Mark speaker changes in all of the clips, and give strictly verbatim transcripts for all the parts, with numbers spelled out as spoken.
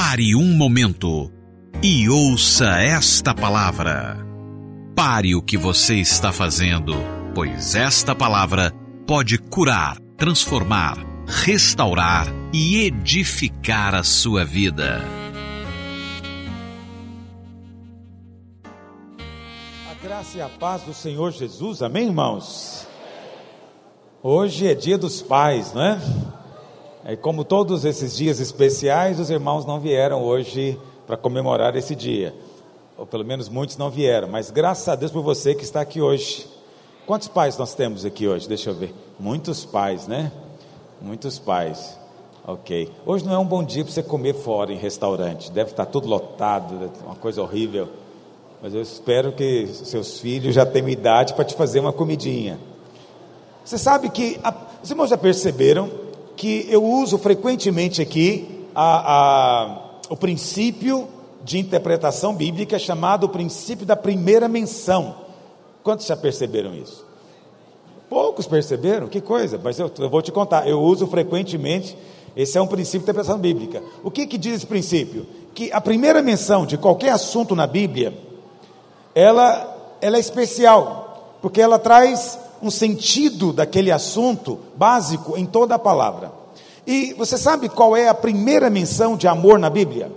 Speaker 1: Pare um momento e ouça esta palavra. Pare o que você está fazendo, pois esta palavra pode curar, transformar, restaurar e edificar a sua vida.
Speaker 2: A graça e a paz do Senhor Jesus, amém, irmãos? Hoje é dia dos pais, não é? É como todos esses dias especiais, os irmãos não vieram hoje para comemorar esse dia, ou pelo menos muitos não vieram, mas graças a Deus por você que está aqui hoje. Quantos pais nós temos aqui hoje? Deixa eu ver. Muitos pais, né? Muitos pais. Ok. Hoje não é um bom dia para você comer fora em restaurante. Deve estar tudo lotado, uma coisa horrível. Mas eu espero que seus filhos já tenham idade para te fazer uma comidinha. Você sabe que, a, os irmãos já perceberam que eu uso frequentemente aqui a, a, o princípio de interpretação bíblica chamado o princípio da primeira menção. Quantos já perceberam isso? Poucos perceberam? Que coisa, mas eu, eu vou te contar, eu uso frequentemente, esse é um princípio de interpretação bíblica. O que que diz esse princípio? Que a primeira menção de qualquer assunto na Bíblia, ela, ela é especial, porque ela traz um sentido daquele assunto básico em toda a palavra. E você sabe qual é a primeira menção de amor na Bíblia?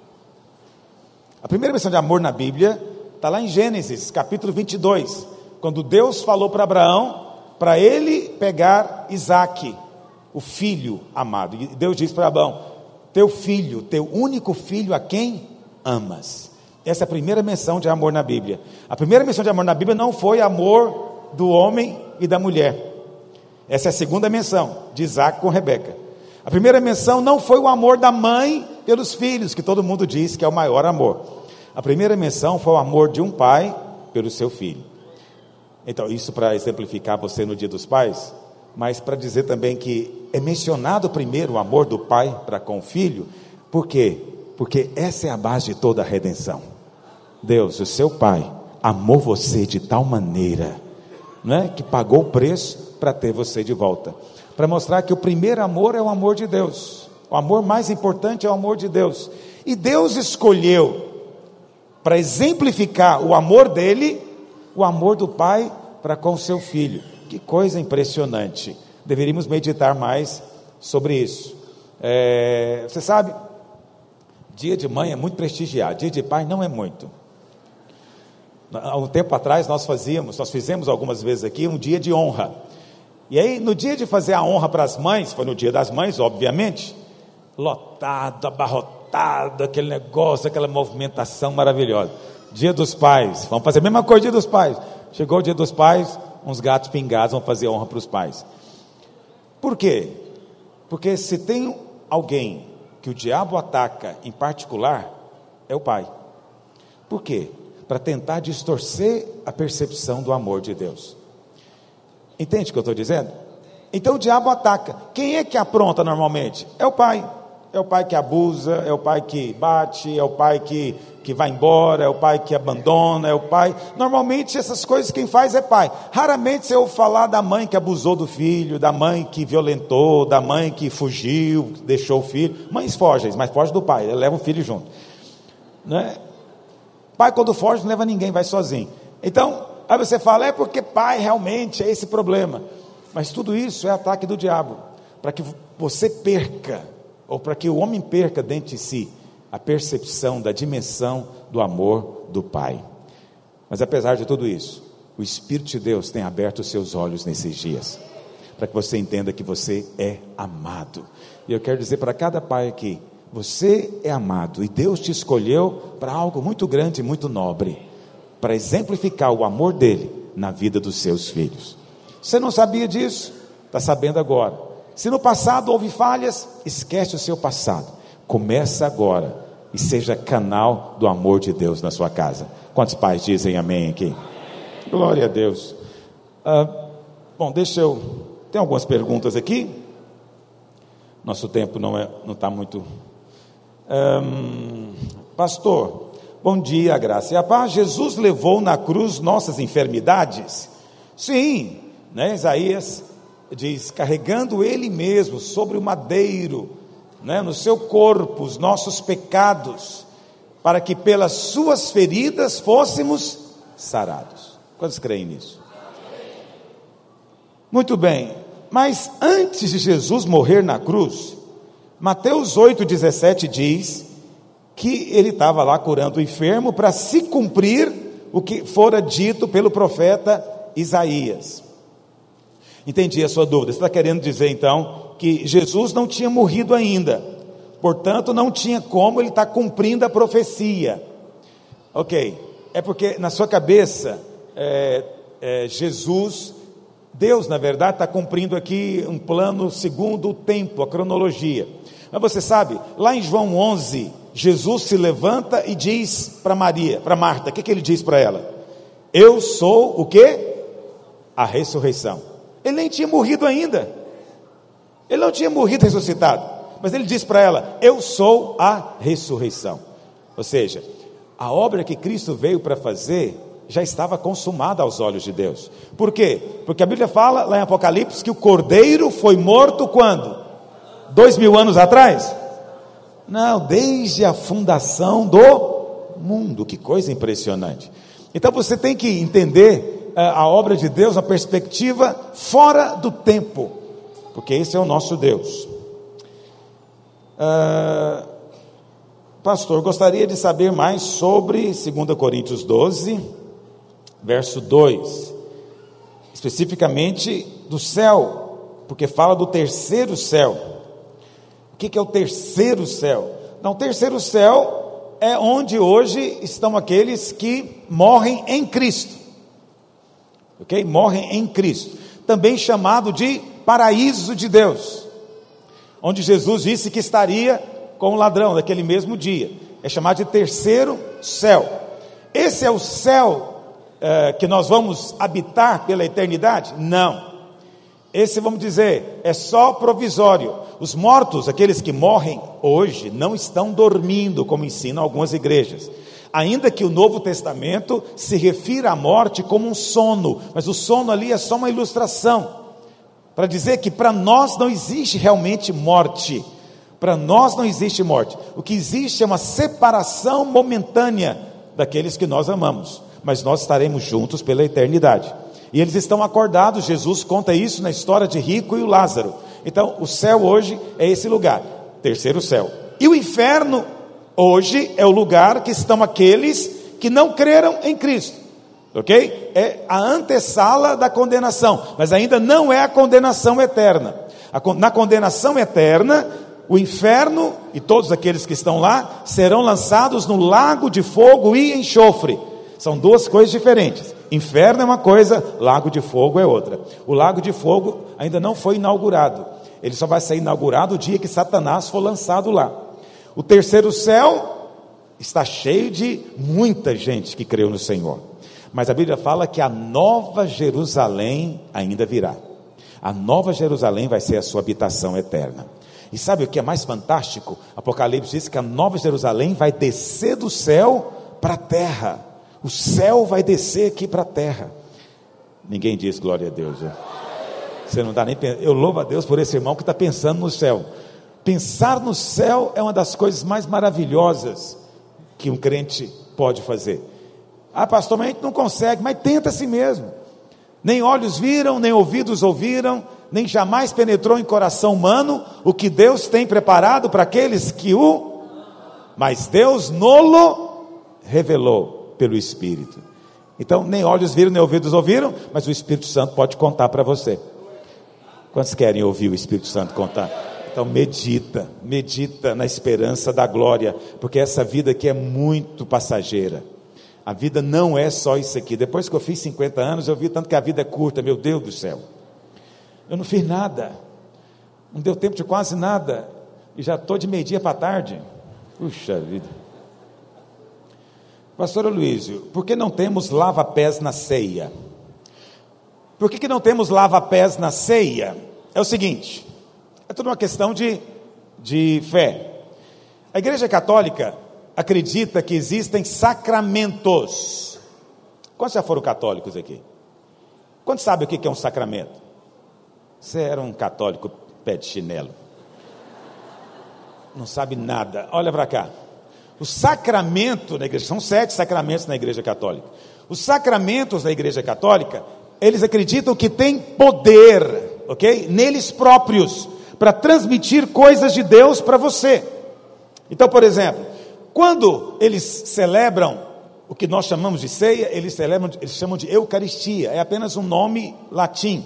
Speaker 2: A primeira menção de amor na Bíblia está lá em Gênesis, capítulo vinte e dois, quando Deus falou para Abraão, para ele pegar Isaque, o filho amado. E Deus disse para Abraão, teu filho, teu único filho a quem amas. Essa é a primeira menção de amor na Bíblia. A primeira menção de amor na Bíblia não foi amor do homem e da mulher. Essa é a segunda menção, de Isaac com Rebeca. A primeira menção não foi o amor da mãe pelos filhos, que todo mundo diz que é o maior amor. A primeira menção foi o amor de um pai pelo seu filho. Então, isso para exemplificar você no dia dos pais, mas para dizer também que é mencionado primeiro o amor do pai para com o filho. Por quê? Porque essa é a base de toda a redenção. Deus, o seu pai, amou você de tal maneira, não é? Que pagou o preço para ter você de volta, para mostrar que o primeiro amor é o amor de Deus, o amor mais importante é o amor de Deus, e Deus escolheu, para exemplificar o amor dele, o amor do pai para com o seu filho. Que coisa impressionante, deveríamos meditar mais sobre isso. É, você sabe, dia de mãe é muito prestigiado, dia de pai não é muito. Há um tempo atrás nós fazíamos, nós fizemos algumas vezes aqui um dia de honra, e aí no dia de fazer a honra para as mães, foi no dia das mães obviamente, lotado, abarrotado, aquele negócio, aquela movimentação maravilhosa. Dia dos pais, vamos fazer a mesma coisa, dia dos pais, chegou o dia dos pais, uns gatos pingados vão fazer honra para os pais. Por quê? Porque se tem alguém que o diabo ataca em particular, é o pai. Por quê? Para tentar distorcer a percepção do amor de Deus. Entende o que eu estou dizendo? Então o diabo ataca. Quem é que apronta normalmente? É o pai. É o pai que abusa, é o pai que bate, é o pai que, que vai embora, é o pai que abandona, é o pai... Normalmente essas coisas quem faz é pai. Raramente você ouve falar da mãe que abusou do filho, da mãe que violentou, da mãe que fugiu, deixou o filho. Mães fogem, mas fogem do pai, leva o filho junto. Não é? Pai quando foge não leva ninguém, vai sozinho. Então, aí você fala, é porque pai realmente é esse problema. Mas tudo isso é ataque do diabo, para que você perca, ou para que o homem perca dentro de si, a percepção da dimensão do amor do pai. Mas apesar de tudo isso, o Espírito de Deus tem aberto os seus olhos nesses dias, para que você entenda que você é amado. E eu quero dizer para cada pai aqui, você é amado, e Deus te escolheu para algo muito grande e muito nobre, para exemplificar o amor dele na vida dos seus filhos. Você não sabia disso? Está sabendo agora. Se no passado houve falhas, esquece o seu passado, começa agora, e seja canal do amor de Deus na sua casa. Quantos pais dizem amém aqui? Amém. Glória a Deus. ah, Bom, deixa eu, tem algumas perguntas aqui, nosso tempo não é, não está muito... Um, pastor, bom dia, a graça e a paz. Jesus levou na cruz nossas enfermidades? Sim, né? Isaías diz, carregando ele mesmo sobre o madeiro né, no seu corpo os nossos pecados, para que pelas suas feridas fôssemos sarados. Quantos creem nisso? Muito bem, mas antes de Jesus morrer na cruz, Mateus oito, dezessete diz que ele estava lá curando o enfermo para se cumprir o que fora dito pelo profeta Isaías. Entendi a sua dúvida. Você está querendo dizer então que Jesus não tinha morrido ainda, portanto não tinha como ele estar cumprindo a profecia. Ok, é porque na sua cabeça é, é, Jesus, Deus na verdade está cumprindo aqui um plano segundo o tempo, a cronologia. Mas você sabe, lá em João onze, Jesus se levanta e diz para Maria, para Marta, o que, que ele diz para ela? Eu sou o quê? A ressurreição. Ele nem tinha morrido ainda, ele não tinha morrido ressuscitado, mas ele diz para ela, eu sou a ressurreição. Ou seja, a obra que Cristo veio para fazer já estava consumada aos olhos de Deus. Por quê? Porque a Bíblia fala lá em Apocalipse que o Cordeiro foi morto quando? Dois mil anos atrás? Não, desde a fundação do mundo. Que coisa impressionante. Então você tem que entender a, a obra de Deus, a perspectiva fora do tempo, porque esse é o nosso Deus. Ah, pastor, gostaria de saber mais sobre dois Coríntios doze, verso dois, especificamente do céu, porque fala do terceiro céu. O que é o terceiro céu? Não, o terceiro céu é onde hoje estão aqueles que morrem em Cristo, ok? Morrem em Cristo, também chamado de paraíso de Deus, onde Jesus disse que estaria com o ladrão naquele mesmo dia. É chamado de terceiro céu. Esse é o céu é, que nós vamos habitar pela eternidade? Não. Esse, vamos dizer, é só provisório. Os mortos, aqueles que morrem hoje, não estão dormindo, como ensinam algumas igrejas. Ainda que o Novo Testamento se refira à morte como um sono, mas o sono ali é só uma ilustração, para dizer que para nós não existe realmente morte. Para nós não existe morte. O que existe é uma separação momentânea daqueles que nós amamos, mas nós estaremos juntos pela eternidade. E eles estão acordados. Jesus conta isso na história de Rico e o Lázaro. Então o céu hoje é esse lugar, terceiro céu. E o inferno hoje é o lugar que estão aqueles que não creram em Cristo, ok? É a antessala da condenação, mas ainda não é a condenação eterna. Na condenação eterna, o inferno e todos aqueles que estão lá serão lançados no lago de fogo e enxofre. São duas coisas diferentes. Inferno é uma coisa, lago de fogo é outra. O lago de fogo ainda não foi inaugurado. Ele só vai ser inaugurado o dia que Satanás for lançado lá. O terceiro céu está cheio de muita gente que creu no Senhor. Mas a Bíblia fala que a nova Jerusalém ainda virá. A nova Jerusalém vai ser a sua habitação eterna. E sabe o que é mais fantástico? Apocalipse diz que a nova Jerusalém vai descer do céu para a terra. O céu vai descer aqui para a terra. Ninguém diz glória a Deus. Né? Você não dá nem. Eu louvo a Deus por esse irmão que está pensando no céu. Pensar no céu é uma das coisas mais maravilhosas que um crente pode fazer. Ah, pastor, mas a gente não consegue. Mas tenta assim mesmo. Nem olhos viram, nem ouvidos ouviram, nem jamais penetrou em coração humano o que Deus tem preparado para aqueles que o. Mas Deus nolo revelou pelo Espírito. Então nem olhos viram, nem ouvidos ouviram, mas o Espírito Santo pode contar para você. Quantos querem ouvir o Espírito Santo contar? Então medita, medita na esperança da glória, porque essa vida aqui é muito passageira. A vida não é só isso aqui. Depois que eu fiz cinquenta anos, eu vi tanto que a vida é curta. Meu Deus do céu, eu não fiz nada, não deu tempo de quase nada, e já estou de meio-dia para tarde. Puxa vida. Pastor Aloysio, por que não temos lava-pés na ceia? Por que, que não temos lava-pés na ceia? É o seguinte, é tudo uma questão de, de fé. A Igreja Católica acredita que existem sacramentos. Quantos já foram católicos aqui? Quantos sabem o que é um sacramento? Você era um católico pé de chinelo. Não sabe nada. Olha para cá. O sacramento na igreja, são sete sacramentos na igreja católica. Os sacramentos da igreja católica, eles acreditam que tem poder, ok? Neles próprios, para transmitir coisas de Deus para você. Então, por exemplo, quando eles celebram o que nós chamamos de ceia, eles celebram, eles chamam de Eucaristia, é apenas um nome latim,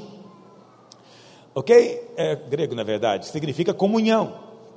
Speaker 2: ok? É grego, na verdade, significa comunhão.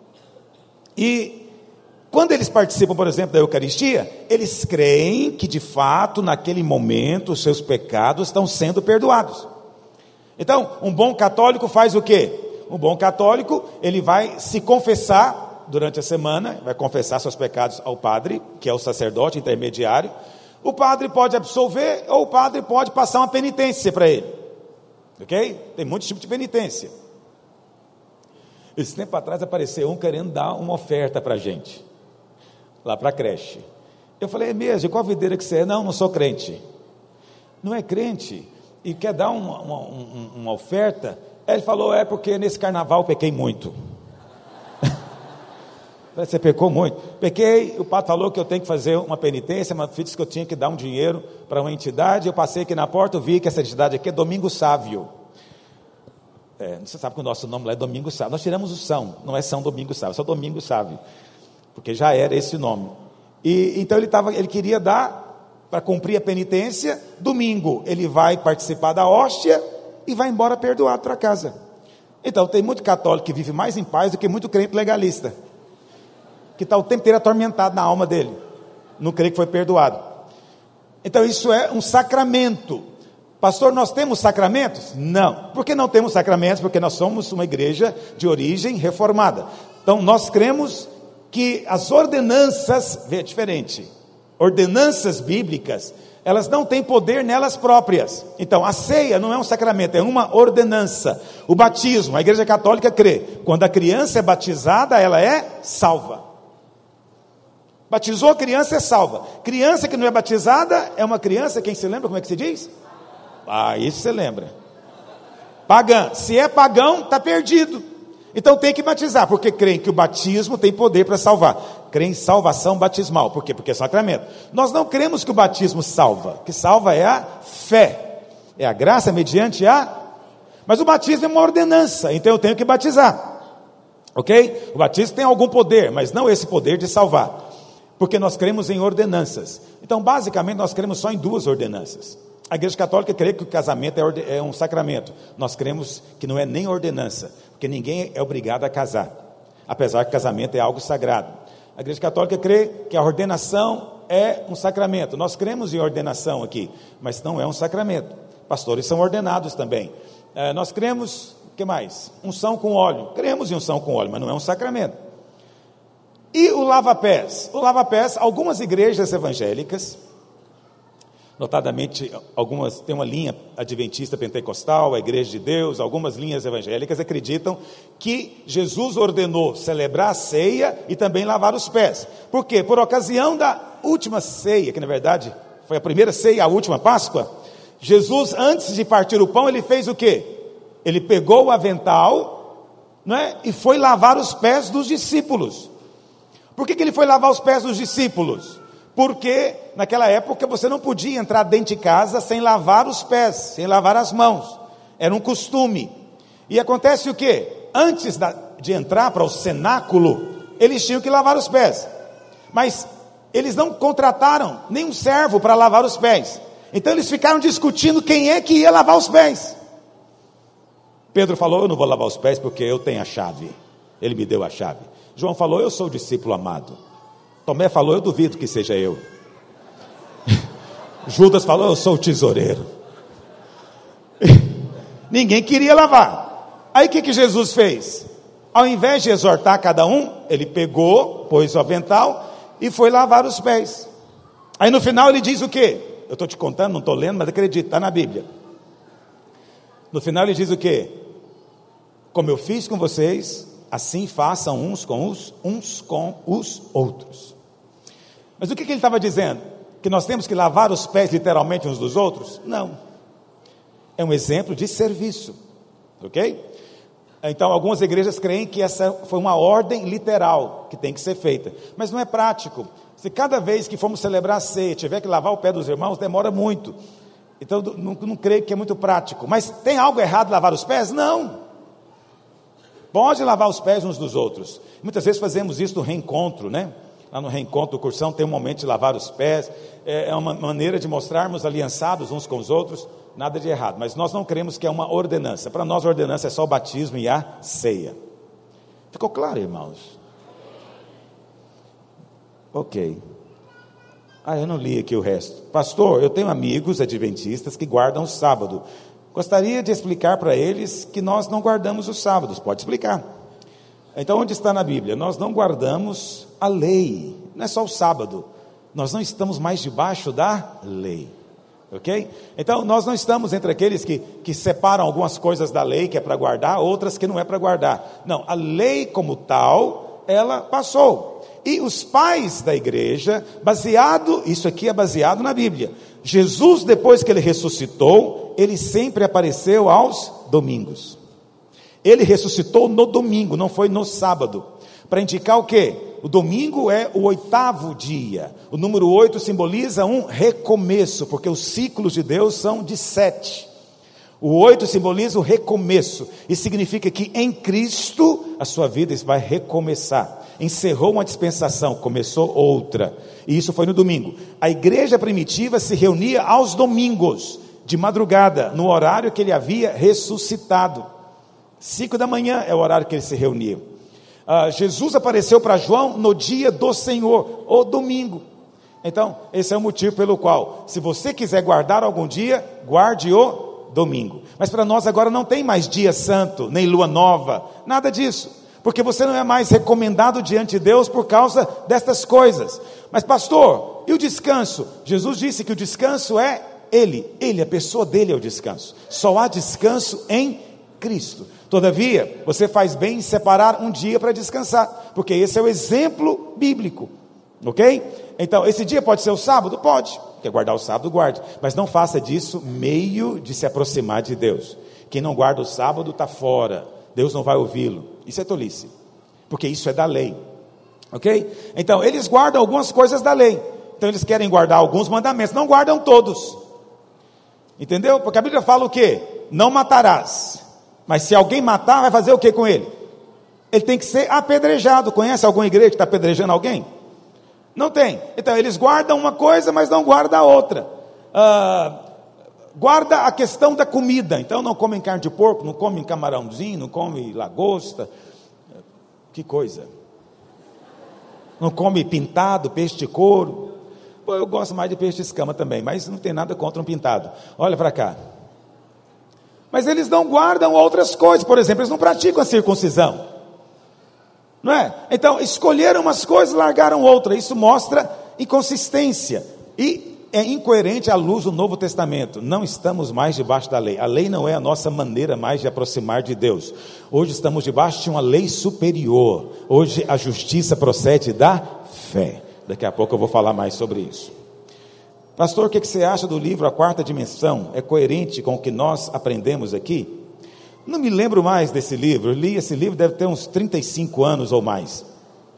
Speaker 2: E quando eles participam, por exemplo, da Eucaristia, eles creem que de fato, naquele momento, os seus pecados estão sendo perdoados. Então, um bom católico faz o quê? Um bom católico, ele vai se confessar durante a semana, vai confessar seus pecados ao padre, que é o sacerdote intermediário. O padre pode absolver, ou o padre pode passar uma penitência para ele, ok? Tem muitos tipos de penitência. Esse tempo atrás apareceu um querendo dar uma oferta para a gente, lá para a creche. Eu falei, é mesmo, qual videira que você é? Não, não sou crente. Não é crente e quer dar uma, uma, uma, uma oferta? Ele falou, é porque nesse carnaval pequei muito. Você pecou muito. Pequei, o padre falou que eu tenho que fazer uma penitência, mas disse que eu tinha que dar um dinheiro para uma entidade. Eu passei aqui na porta, eu vi que essa entidade aqui é Domingo Sávio. É, você sabe que o nosso nome lá é Domingo Sávio. Nós tiramos o São, não é São Domingo Sávio, é só Domingo Sávio, porque já era esse nome. E então ele, tava, ele queria dar, para cumprir a penitência, domingo ele vai participar da hóstia e vai embora perdoado para casa. Então tem muito católico que vive mais em paz do que muito crente legalista, que está o tempo inteiro atormentado na alma dele, não crê que foi perdoado. Então isso é um sacramento. Pastor, nós temos sacramentos? Não. Por que não temos sacramentos? Porque nós somos uma igreja de origem reformada. Então nós cremos que as ordenanças, vê, é diferente, ordenanças bíblicas, elas não têm poder nelas próprias. Então a ceia não é um sacramento, é uma ordenança. O batismo, a igreja católica crê, quando a criança é batizada, ela é salva. Batizou a criança, é salva. Criança que não é batizada é uma criança, quem se lembra como é que se diz? Ah, isso você lembra. Pagã. Se é pagão, está perdido. Então tem que batizar, porque creem que o batismo tem poder para salvar. Creem em salvação batismal. Por quê? Porque é sacramento. Nós não cremos que o batismo salva. O que salva é a fé. É a graça mediante a... Mas o batismo é uma ordenança, então eu tenho que batizar. Ok? O batismo tem algum poder, mas não esse poder de salvar. Porque nós cremos em ordenanças. Então, basicamente, nós cremos só em duas ordenanças. A igreja católica crê que o casamento é, é um sacramento. Nós cremos que não é nem ordenança, porque ninguém é obrigado a casar, apesar que o casamento é algo sagrado. A igreja católica crê que a ordenação é um sacramento. Nós cremos em ordenação aqui, mas não é um sacramento. Pastores são ordenados também. É, nós cremos, o que mais? Unção com óleo. Cremos em unção com óleo, mas não é um sacramento. E o lava-pés? O lava-pés, algumas igrejas evangélicas, notadamente algumas, tem uma linha adventista pentecostal, a Igreja de Deus, algumas linhas evangélicas acreditam que Jesus ordenou celebrar a ceia e também lavar os pés. Por quê? Por ocasião da última ceia, que na verdade foi a primeira ceia, a última Páscoa, Jesus, antes de partir o pão, ele fez o quê? Ele pegou o avental, não é? E foi lavar os pés dos discípulos. Por que que ele foi lavar os pés dos discípulos? Porque naquela época você não podia entrar dentro de casa sem lavar os pés, sem lavar as mãos. Era um costume. E acontece o quê? Antes da, de entrar para o cenáculo, eles tinham que lavar os pés. Mas eles não contrataram nenhum servo para lavar os pés. Então eles ficaram discutindo quem é que ia lavar os pés. Pedro falou, eu não vou lavar os pés porque eu tenho a chave. Ele me deu a chave. João falou, eu sou o discípulo amado. Tomé falou, eu duvido que seja eu. Judas falou, eu sou o tesoureiro. Ninguém queria lavar. Aí o que que Jesus fez? Ao invés de exortar cada um, ele pegou, pôs o avental e foi lavar os pés. Aí no final ele diz o quê? Eu estou te contando, não estou lendo, mas acredito, está na Bíblia. No final ele diz o quê? Como eu fiz com vocês, assim façam uns com os, uns com os outros. Mas o que que ele estava dizendo? Que nós temos que lavar os pés literalmente uns dos outros? Não. É um exemplo de serviço. Ok? Então, algumas igrejas creem que essa foi uma ordem literal que tem que ser feita, mas não é prático. Se cada vez que formos celebrar a ceia tiver que lavar o pé dos irmãos, demora muito. Então, não, não creio que é muito prático. Mas tem algo errado lavar os pés? Não. Pode lavar os pés uns dos outros. Muitas vezes fazemos isso no reencontro, né? Lá no reencontro do Cursão tem um momento de lavar os pés. É uma maneira de mostrarmos aliançados uns com os outros. Nada de errado. Mas nós não cremos que é uma ordenança. Para nós a ordenança é só o batismo e a ceia. Ficou claro, irmãos? Ok. Ah, eu não li aqui o resto. Pastor, eu tenho amigos adventistas que guardam o sábado. Gostaria de explicar para eles que nós não guardamos os sábados. Pode explicar. Então, onde está na Bíblia? Nós não guardamos a lei. Não é só o sábado. Nós não estamos mais debaixo da lei. Ok? Então, nós não estamos entre aqueles que, que separam algumas coisas da lei que é para guardar, outras que não é para guardar. Não, a lei como tal, ela passou. E os pais da igreja, baseado, isso aqui é baseado na Bíblia. Jesus, depois que ele ressuscitou, ele sempre apareceu aos domingos. Ele ressuscitou no domingo, não foi no sábado. Para indicar o quê? O domingo é o oitavo dia. O número oito simboliza um recomeço, porque os ciclos de Deus são de sete. O oito simboliza o recomeço, e significa que em Cristo a sua vida vai recomeçar. Encerrou uma dispensação, começou outra, e isso foi no domingo. A igreja primitiva se reunia aos domingos, de madrugada, no horário que ele havia ressuscitado. Cinco da manhã é o horário que ele se reunia. Uh, Jesus apareceu para João no dia do Senhor, o domingo. Então, esse é o motivo pelo qual, se você quiser guardar algum dia, guarde o domingo. Mas para nós agora não tem mais dia santo, nem lua nova, nada disso. Porque você não é mais recomendado diante de Deus por causa destas coisas. Mas pastor, e o descanso? Jesus disse que o descanso é Ele. Ele, a pessoa dele é o descanso. Só há descanso em Cristo. Todavia, você faz bem em separar um dia para descansar, porque esse é o exemplo bíblico, ok? Então, esse dia pode ser o sábado? Pode. Quer guardar o sábado, guarde. Mas não faça disso meio de se aproximar de Deus. Quem não guarda o sábado está fora. Deus não vai ouvi-lo. Isso é tolice, porque isso é da lei, ok? Então, eles guardam algumas coisas da lei. Então, eles querem guardar alguns mandamentos, não guardam todos. Entendeu? Porque a Bíblia fala o quê? Não matarás. Mas se alguém matar, vai fazer o que com ele? Ele tem que ser apedrejado. Conhece alguma igreja que está apedrejando alguém? Não tem. Então, eles guardam uma coisa, mas não guardam a outra. Ah... Guarda a questão da comida. Então não comem carne de porco, não comem camarãozinho, não comem lagosta. Que coisa. Não come pintado, peixe de couro. Pô, eu gosto mais de peixe de escama também, mas não tem nada contra um pintado. Olha para cá. Mas eles não guardam outras coisas. Por exemplo, eles não praticam a circuncisão. Não é? Então escolheram umas coisas, largaram outras. Isso mostra inconsistência. E é incoerente à luz do Novo Testamento. Não estamos mais debaixo da lei. A lei não é a nossa maneira mais de aproximar de Deus. Hoje estamos debaixo de uma lei superior. Hoje a justiça procede da fé. Daqui a pouco eu vou falar mais sobre isso. Pastor, o que você acha do livro A Quarta Dimensão? É coerente com o que nós aprendemos aqui? Não me lembro mais desse livro. Eu li esse livro, deve ter uns trinta e cinco anos ou mais.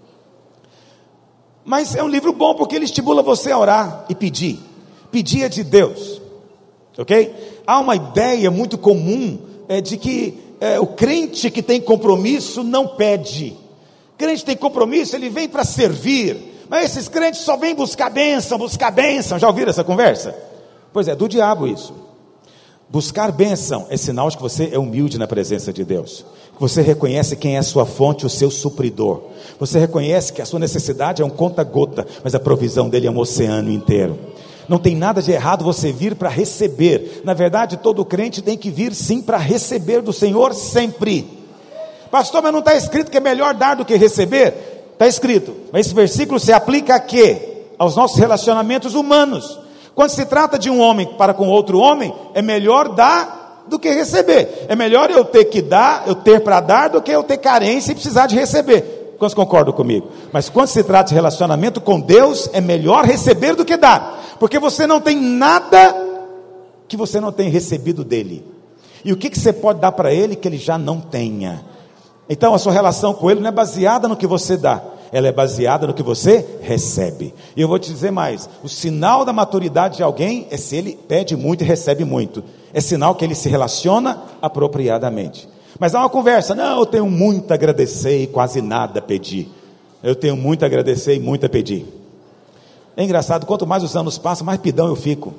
Speaker 2: Mas é um livro bom porque ele estimula você a orar e pedir. Pedir é de Deus, ok? Há uma ideia muito comum é, de que é, o crente que tem compromisso não pede. O crente tem compromisso, ele vem para servir. Mas esses crentes só vêm buscar bênção, buscar bênção. Já ouviram essa conversa? Pois é, do diabo isso. Buscar bênção é sinal de que você é humilde na presença de Deus. Você reconhece quem é a sua fonte, o seu supridor. Você reconhece que a sua necessidade é um conta-gota, mas a provisão dele é um oceano inteiro. Não tem nada de errado você vir para receber. Na verdade, todo crente tem que vir sim para receber do Senhor sempre. Pastor, mas não está escrito que é melhor dar do que receber? Está escrito. Mas esse versículo se aplica a quê? Aos nossos relacionamentos humanos. Quando se trata de um homem para com outro homem, é melhor dar do que receber. É melhor eu ter que dar, eu ter para dar, do que eu ter carência e precisar de receber. Quantos concordam comigo? Mas quando se trata de relacionamento com Deus, é melhor receber do que dar. Porque você não tem nada que você não tenha recebido dele. E o que, que você pode dar para ele que ele já não tenha? Então a sua relação com ele não é baseada no que você dá, ela é baseada no que você recebe. E eu vou te dizer mais, o sinal da maturidade de alguém é se ele pede muito e recebe muito. É sinal que ele se relaciona apropriadamente. Mas há uma conversa, não, eu tenho muito a agradecer e quase nada a pedir. Eu tenho muito a agradecer e muito a pedir. É engraçado, quanto mais os anos passam, mais pidão eu fico.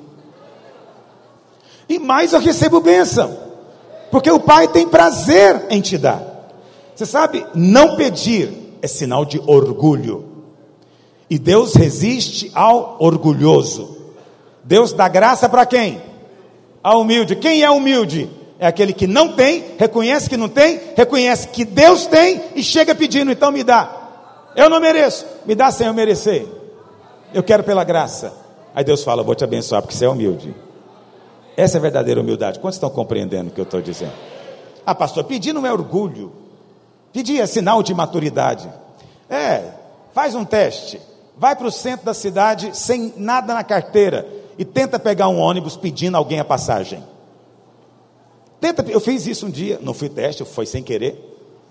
Speaker 2: E mais eu recebo bênção. Porque o Pai tem prazer em te dar. Você sabe, não pedir é sinal de orgulho. E Deus resiste ao orgulhoso. Deus dá graça para quem? Ao humilde. Quem é humilde? É aquele que não tem, reconhece que não tem, reconhece que Deus tem e chega pedindo, então me dá. Eu não mereço, me dá sem eu merecer. Eu quero pela graça. Aí Deus fala, eu vou te abençoar porque você é humilde. Essa é a verdadeira humildade. Quantos estão compreendendo o que eu estou dizendo? Ah, pastor, pedir não é orgulho. Pedir é sinal de maturidade. É, faz um teste. Vai para o centro da cidade sem nada na carteira e tenta pegar um ônibus pedindo a alguém a passagem. Tenta, eu fiz isso um dia, não fui teste, foi sem querer.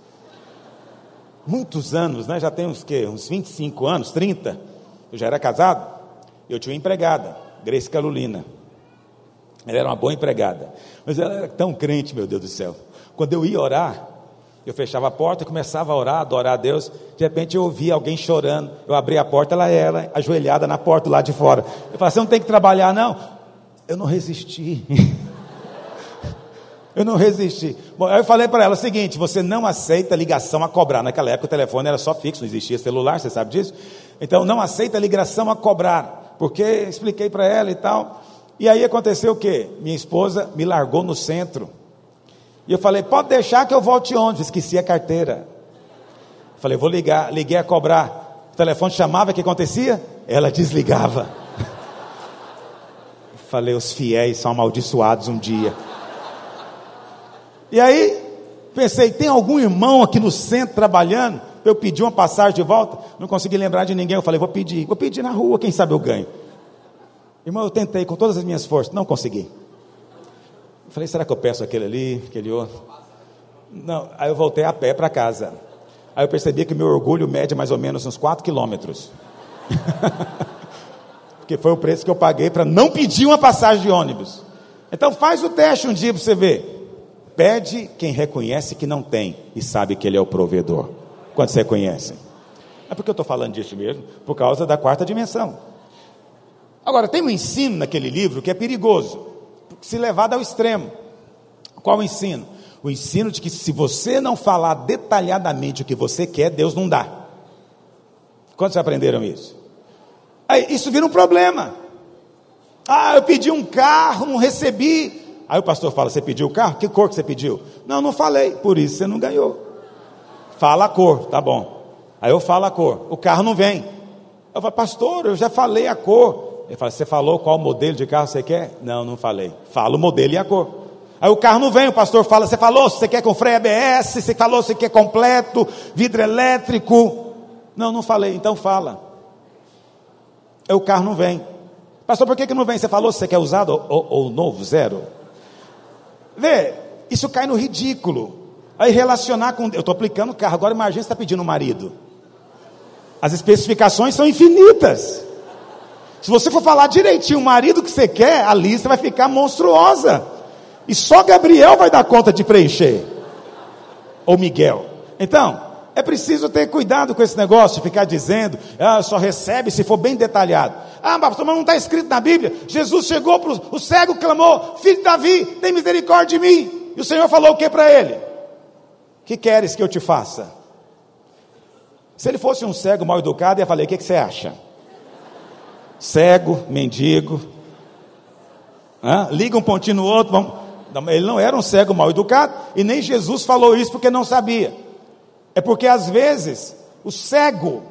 Speaker 2: Muitos anos, né? Já tem uns, que, uns vinte e cinco anos, trinta. Eu já era casado. Eu tinha uma empregada, Grace Carolina. Ela era uma boa empregada. Mas ela era tão crente, meu Deus do céu. Quando eu ia orar, eu fechava a porta e começava a orar, a adorar a Deus. De repente eu ouvia alguém chorando. Eu abri a porta, ela era ajoelhada na porta lá de fora. Eu falei, você não tem que trabalhar não? Eu não resisti. Eu não resisti. Bom, aí eu falei para ela o seguinte, você não aceita ligação a cobrar. Naquela época o telefone era só fixo, não existia celular, você sabe disso? Então não aceita ligação a cobrar. Porque expliquei para ela e tal. E aí aconteceu o quê? Minha esposa me largou no centro. E eu falei, pode deixar que eu volte onde? Esqueci a carteira. Falei, vou ligar. Liguei a cobrar. O telefone chamava, o que acontecia? Ela desligava. Falei, os fiéis são amaldiçoados um dia. E aí, pensei, tem algum irmão aqui no centro trabalhando? Eu pedi uma passagem de volta, não consegui lembrar de ninguém. Eu falei, vou pedir, vou pedir na rua, quem sabe eu ganho. Irmão, eu tentei com todas as minhas forças, não consegui. Eu falei, será que eu peço aquele ali, aquele outro? Não, aí eu voltei a pé para casa. Aí eu percebi que meu orgulho mede mais ou menos uns quatro quilômetros. Porque foi o preço que eu paguei para não pedir uma passagem de ônibus. Então faz o teste um dia para você ver. Pede quem reconhece que não tem e sabe que ele é o provedor. Quantos reconhecem? É porque eu estou falando disso mesmo, por causa da quarta dimensão. Agora, tem um ensino naquele livro que é perigoso, se levado ao extremo. Qual o ensino? O ensino de que se você não falar detalhadamente o que você quer, Deus não dá. Quantos aprenderam isso? Aí, isso vira um problema. Ah, eu pedi um carro, não recebi. Aí o pastor fala, você pediu o carro? Que cor que você pediu? Não, não falei, por isso você não ganhou. Fala a cor, tá bom. Aí eu falo a cor, o carro não vem. Eu falo, pastor, eu já falei a cor. Ele fala, você falou qual modelo de carro você quer? Não, não falei. Fala o modelo e a cor. Aí o carro não vem, o pastor fala, você falou se você quer com freio A B S, você falou se você quer completo, vidro elétrico. Não, não falei, então fala. Aí o carro não vem. Pastor, por que que não vem? Você falou se você quer usado ou, ou, ou novo, zero? Vê, isso cai no ridículo. Aí relacionar com... Eu estou aplicando o carro, agora imagina você está pedindo um marido. As especificações são infinitas. Se você for falar direitinho o marido que você quer, a lista vai ficar monstruosa. E só Gabriel vai dar conta de preencher. Ou Miguel. Então, é preciso ter cuidado com esse negócio de ficar dizendo, ah, só recebe se for bem detalhado. Ah, pastor, mas não está escrito na Bíblia. Jesus chegou para o cego, clamou, filho de Davi, tem misericórdia de mim. E o Senhor falou o que para ele? Que queres que eu te faça? Se ele fosse um cego mal educado, eu ia falar, o que, que você acha? Cego, mendigo, ah, liga um pontinho no outro, vamos... Ele não era um cego mal educado, e nem Jesus falou isso porque não sabia. É porque às vezes o cego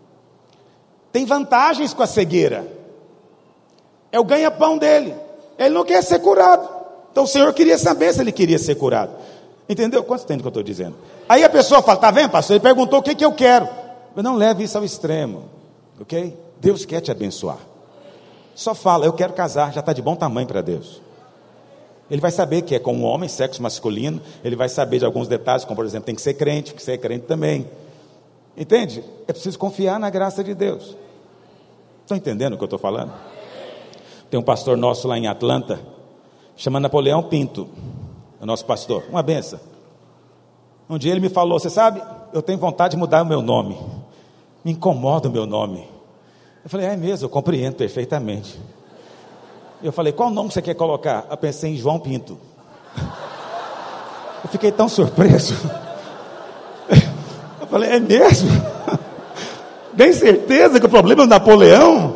Speaker 2: tem vantagens com a cegueira. É o ganha-pão dele. Ele não quer ser curado. Então o Senhor queria saber se ele queria ser curado. Entendeu? Quanto tempo que eu estou dizendo? Aí a pessoa fala, está vendo, pastor? Ele perguntou o que, que eu quero. Mas não leve isso ao extremo. Ok? Deus quer te abençoar. Só fala, eu quero casar, já está de bom tamanho para Deus. Ele vai saber que é com um homem, sexo masculino. Ele vai saber de alguns detalhes, como por exemplo, tem que ser crente, tem que ser crente também. Entende? É preciso confiar na graça de Deus. Estão entendendo o que eu estou falando? Tem um pastor nosso lá em Atlanta, chama Napoleão Pinto, o nosso pastor, uma benção. Um dia ele me falou, você sabe, eu tenho vontade de mudar o meu nome. Me incomoda o meu nome. Eu falei, é mesmo, eu compreendo perfeitamente. Eu falei, qual nome você quer colocar? Eu pensei em João Pinto. Eu fiquei tão surpreso. Eu falei, é mesmo? Tem certeza que o problema é o Napoleão?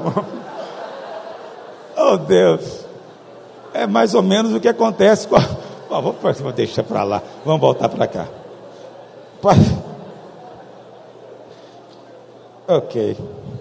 Speaker 2: Oh Deus. É mais ou menos o que acontece com a... oh, vou deixar para lá, vamos voltar para cá. Ok.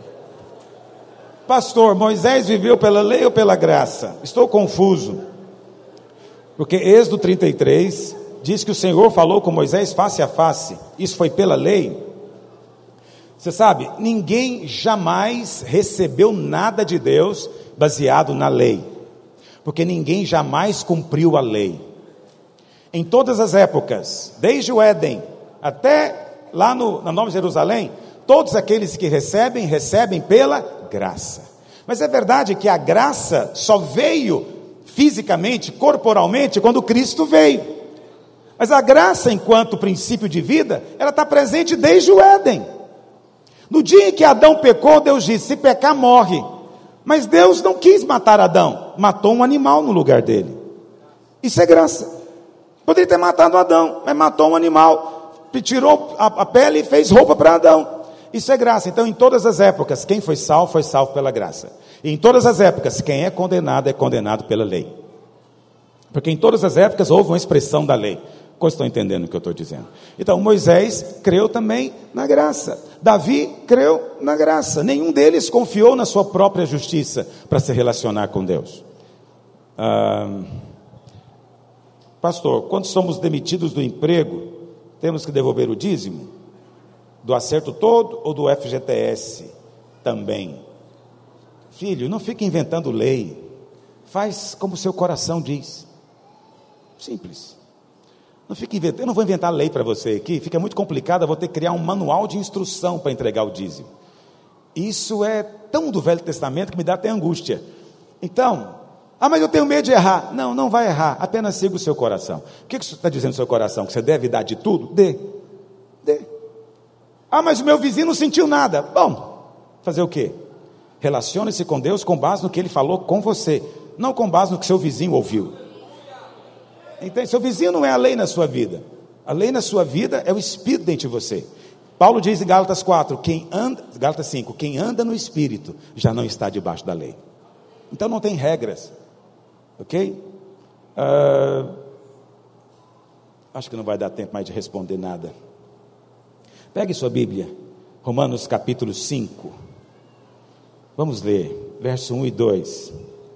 Speaker 2: Pastor, Moisés viveu pela lei ou pela graça? Estou confuso. Porque Êxodo trinta e três diz que o Senhor falou com Moisés face a face. Isso foi pela lei? Você sabe, ninguém jamais recebeu nada de Deus baseado na lei. Porque ninguém jamais cumpriu a lei. Em todas as épocas, desde o Éden até lá no, na Nova Jerusalém, todos aqueles que recebem, recebem pela graça. Mas é verdade que a graça só veio fisicamente, corporalmente, quando Cristo veio. Mas a graça, enquanto princípio de vida, ela está presente desde o Éden. No dia em que Adão pecou, Deus disse, se pecar, morre. Mas Deus não quis matar Adão, matou um animal no lugar dele. Isso é graça. Poderia ter matado Adão, mas matou um animal, tirou a, a pele e fez roupa para Adão. Isso é graça. Então, em todas as épocas, quem foi salvo, foi salvo pela graça. E em todas as épocas, quem é condenado, é condenado pela lei. Porque em todas as épocas houve uma expressão da lei. Como estão entendendo o que eu estou dizendo? Então, Moisés creu também na graça. Davi creu na graça. Nenhum deles confiou na sua própria justiça para se relacionar com Deus. Ah, pastor, quando somos demitidos do emprego, temos que devolver o dízimo? Do acerto todo ou do F G T S também? Filho, não fique inventando lei. Faz como o seu coração diz. Simples. Não fique inventando. Eu não vou inventar lei para você aqui. Fica muito complicado. Eu vou ter que criar um manual de instrução para entregar o dízimo. Isso é tão do Velho Testamento que me dá até angústia. Então, ah, mas eu tenho medo de errar. Não, não vai errar. Apenas siga o seu coração. O que você está dizendo no seu coração? Que você deve dar de tudo? Dê. Dê. Ah, mas o meu vizinho não sentiu nada. Bom, fazer o quê? Relacione-se com Deus com base no que Ele falou com você, não com base no que seu vizinho ouviu. Entende? Seu vizinho não é a lei na sua vida. A lei na sua vida é o Espírito dentro de você. Paulo diz em Gálatas quatro, quem anda, Gálatas cinco, quem anda no Espírito já não está debaixo da lei. Então não tem regras. Ok? Uh, acho que não vai dar tempo mais de responder nada. Pegue sua Bíblia, Romanos capítulo cinco, vamos ler, verso um e dois.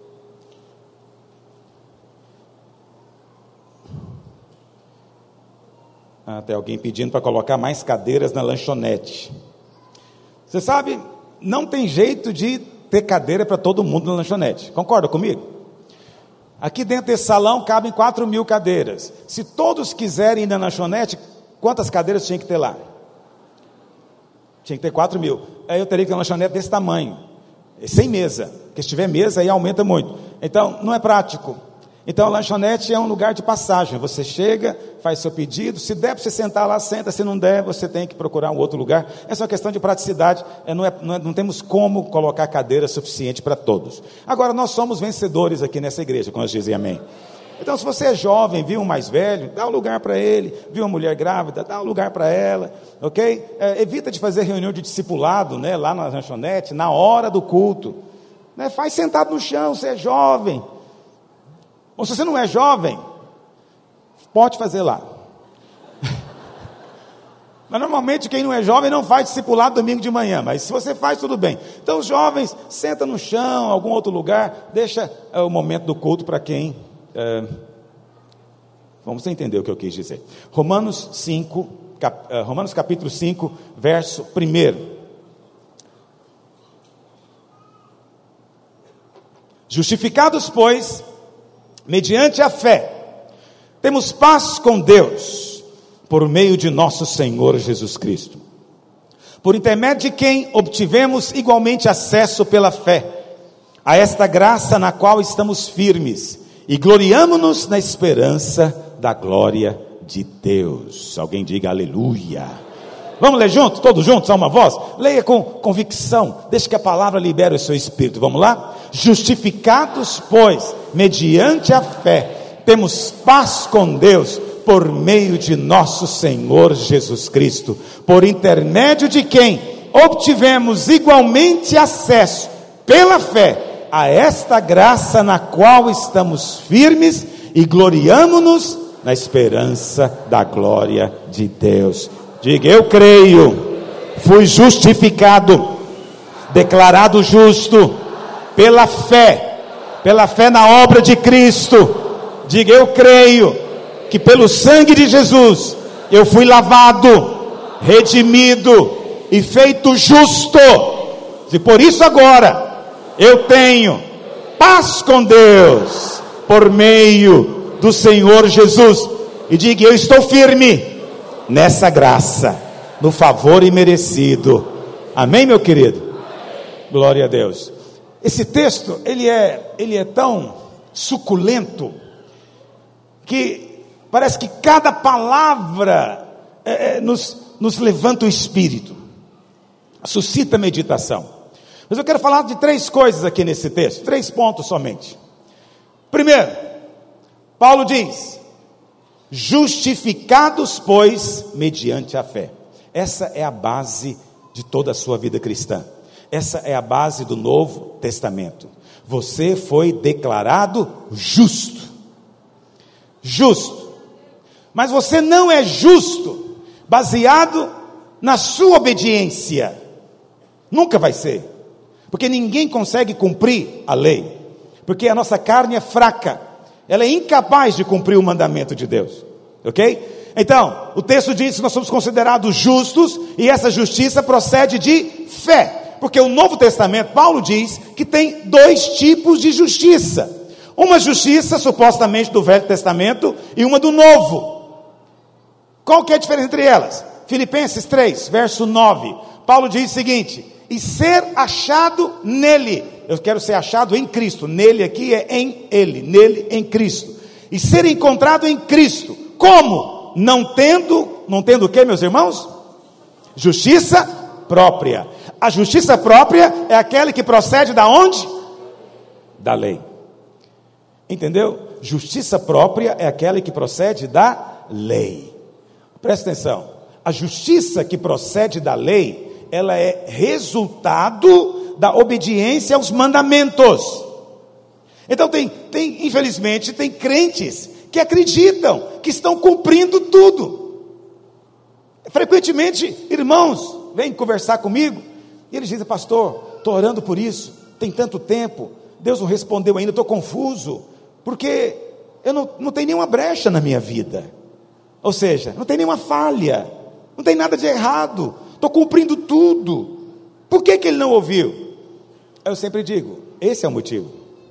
Speaker 2: Ah, tem alguém pedindo para colocar mais cadeiras na lanchonete. Você sabe, não tem jeito de ter cadeira para todo mundo na lanchonete, concorda comigo? Aqui dentro desse salão cabem quatro mil cadeiras. Se todos quiserem ir na lanchonete, quantas cadeiras tinha que ter lá? Tinha que ter quatro mil. Aí eu teria que ter uma lanchonete desse tamanho, sem mesa, porque se tiver mesa aí aumenta muito. Então não é prático. Então a lanchonete é um lugar de passagem. Você chega, faz seu pedido, se der para você sentar lá, senta. Se não der, você tem que procurar um outro lugar. Essa é uma questão de praticidade. É, não, é, não, é, não temos como colocar cadeira suficiente para todos. Agora nós somos vencedores aqui nessa igreja, quando nós dizem amém. Então, se você é jovem, viu um mais velho, dá um lugar para ele. Viu uma mulher grávida, dá um lugar para ela, ok? É, evita de fazer reunião de discipulado, né, lá na lanchonete, na hora do culto, né? Faz sentado no chão, você é jovem. Ou se você não é jovem, pode fazer lá. Mas normalmente quem não é jovem não faz discipulado domingo de manhã, mas se você faz, tudo bem. Então os jovens, senta no chão, algum outro lugar, deixa é, o momento do culto para quem... É, vamos entender o que eu quis dizer. Romanos cinco, cap, uh, Romanos capítulo cinco, verso um. Justificados, pois, mediante a fé, temos paz com Deus, por meio de nosso Senhor Jesus Cristo, por intermédio de quem obtivemos igualmente acesso pela fé a esta graça na qual estamos firmes e gloriamo-nos na esperança da glória de Deus. Alguém diga aleluia. Vamos ler juntos, todos juntos, a uma voz? Leia com convicção, deixe que a palavra libere o seu espírito. Vamos lá? Justificados, pois, mediante a fé, temos paz com Deus, por meio de nosso Senhor Jesus Cristo, por intermédio de quem obtivemos igualmente acesso, pela fé, a esta graça na qual estamos firmes e gloriamo-nos na esperança da glória de Deus. Diga, eu creio, fui justificado, declarado justo, pela fé, pela fé na obra de Cristo. Diga, eu creio, que pelo sangue de Jesus, eu fui lavado, redimido e feito justo, e por isso agora, eu tenho paz com Deus, por meio do Senhor Jesus. E diga, eu estou firme nessa graça, no favor imerecido. Amém, meu querido? Amém. Glória a Deus. Esse texto, ele é, ele é tão suculento, que parece que cada palavra é, nos, nos levanta o espírito, suscita meditação. Mas eu quero falar de três coisas aqui nesse texto, três pontos somente. Primeiro, Paulo diz: justificados, pois, mediante a fé. Essa é a base de toda a sua vida cristã. Essa é a base do Novo Testamento. Você foi declarado justo. Justo. Mas você não é justo baseado na sua obediência. Nunca vai ser. Porque ninguém consegue cumprir a lei. Porque a nossa carne é fraca. Ela é incapaz de cumprir o mandamento de Deus. Ok? Então, o texto diz que nós somos considerados justos, e essa justiça procede de fé. Porque o Novo Testamento, Paulo diz que tem dois tipos de justiça. Uma justiça supostamente do Velho Testamento e uma do Novo. Qual que é a diferença entre elas? Filipenses três, verso nove. Paulo diz o seguinte: e ser achado nele. Eu quero ser achado em Cristo. Nele aqui é em Ele, nele em Cristo. E ser encontrado em Cristo. Como? Não tendo, não tendo o que, meus irmãos? Justiça própria. A justiça própria é aquela que procede da onde? Da lei. Entendeu? Justiça própria é aquela que procede da lei. Presta atenção. A justiça que procede da lei, ela é resultado da obediência aos mandamentos. Então tem, tem, infelizmente, tem crentes que acreditam que estão cumprindo tudo. Frequentemente, irmãos vêm conversar comigo, e eles dizem: pastor, estou orando por isso, tem tanto tempo, Deus não respondeu ainda, estou confuso, porque eu não, não tenho nenhuma brecha na minha vida. Ou seja, não tem nenhuma falha, não tem nada de errado, estou cumprindo tudo. Por que que ele não ouviu? Eu sempre digo, esse é o motivo.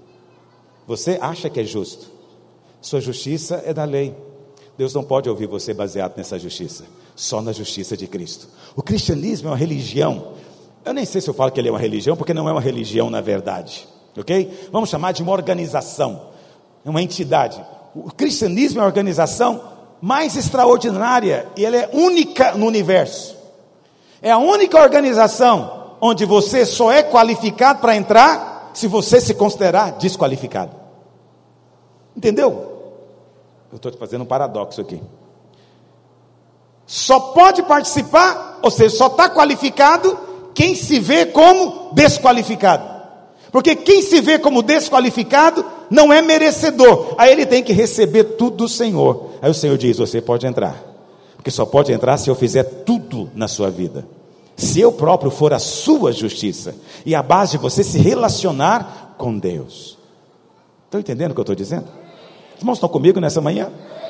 Speaker 2: Você acha que é justo, sua justiça é da lei. Deus não pode ouvir você baseado nessa justiça, só na justiça de Cristo. O cristianismo é uma religião, eu nem sei se eu falo que ele é uma religião, porque não é uma religião na verdade, ok? Vamos chamar de uma organização, uma entidade. O cristianismo é a organização mais extraordinária, e ela é única no universo. É a única organização onde você só é qualificado para entrar se você se considerar desqualificado. Entendeu? Eu estou fazendo um paradoxo aqui. Só pode participar, ou seja, só está qualificado quem se vê como desqualificado. Porque quem se vê como desqualificado não é merecedor. Aí ele tem que receber tudo do Senhor. Aí o Senhor diz: você pode entrar. Porque só pode entrar se eu fizer tudo na sua vida. Se eu próprio for a sua justiça. E a base de você se relacionar com Deus. Estão entendendo o que eu estou dizendo? Os irmãos estão comigo nessa manhã?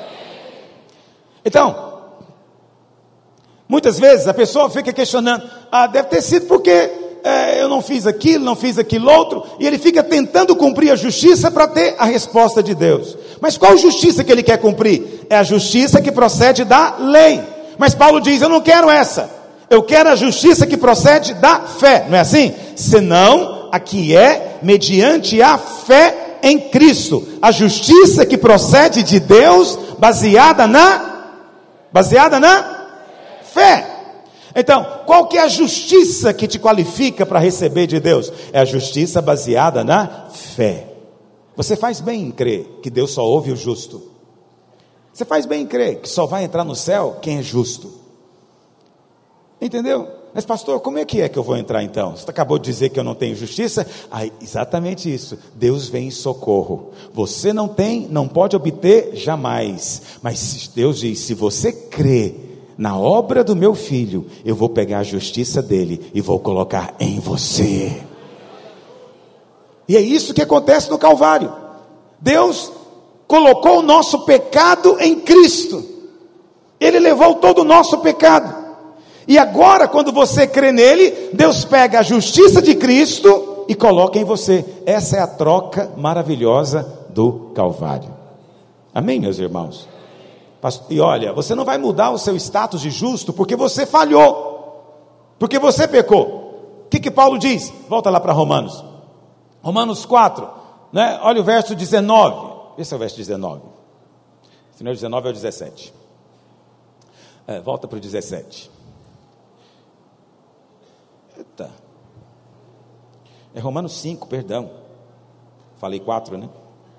Speaker 2: Então, muitas vezes a pessoa fica questionando: ah, deve ter sido porque é, eu não fiz aquilo, não fiz aquilo outro, e ele fica tentando cumprir a justiça para ter a resposta de Deus. Mas qual justiça que ele quer cumprir? É a justiça que procede da lei. Mas Paulo diz, eu não quero essa, eu quero a justiça que procede da fé, não é assim? Senão, a que é mediante a fé em Cristo, a justiça que procede de Deus, baseada na, baseada na fé. Então, qual que é a justiça que te qualifica para receber de Deus? É a justiça baseada na fé. Você faz bem em crer que Deus só ouve o justo. Você faz bem em crer que só vai entrar no céu quem é justo. Entendeu? Mas pastor, como é que é que eu vou entrar então? Você acabou de dizer que eu não tenho justiça? Ah, exatamente isso, Deus vem em socorro. Você não tem, não pode obter jamais. Mas Deus diz, se você crê na obra do meu filho, eu vou pegar a justiça dele e vou colocar em você. E é isso que acontece no Calvário. Deus colocou o nosso pecado em Cristo. Ele levou todo o nosso pecado. E agora, quando você crê nele, Deus pega a justiça de Cristo e coloca em você. Essa é a troca maravilhosa do Calvário. Amém, meus irmãos? E olha, você não vai mudar o seu status de justo porque você falhou, porque você pecou. O que que Paulo diz? Volta lá para Romanos, Romanos quatro, né? Olha o verso dezenove, esse é o verso dezenove, se não é o dezenove é o dezessete, é, volta para o dezessete, eita, é Romanos cinco, perdão, falei quatro, né?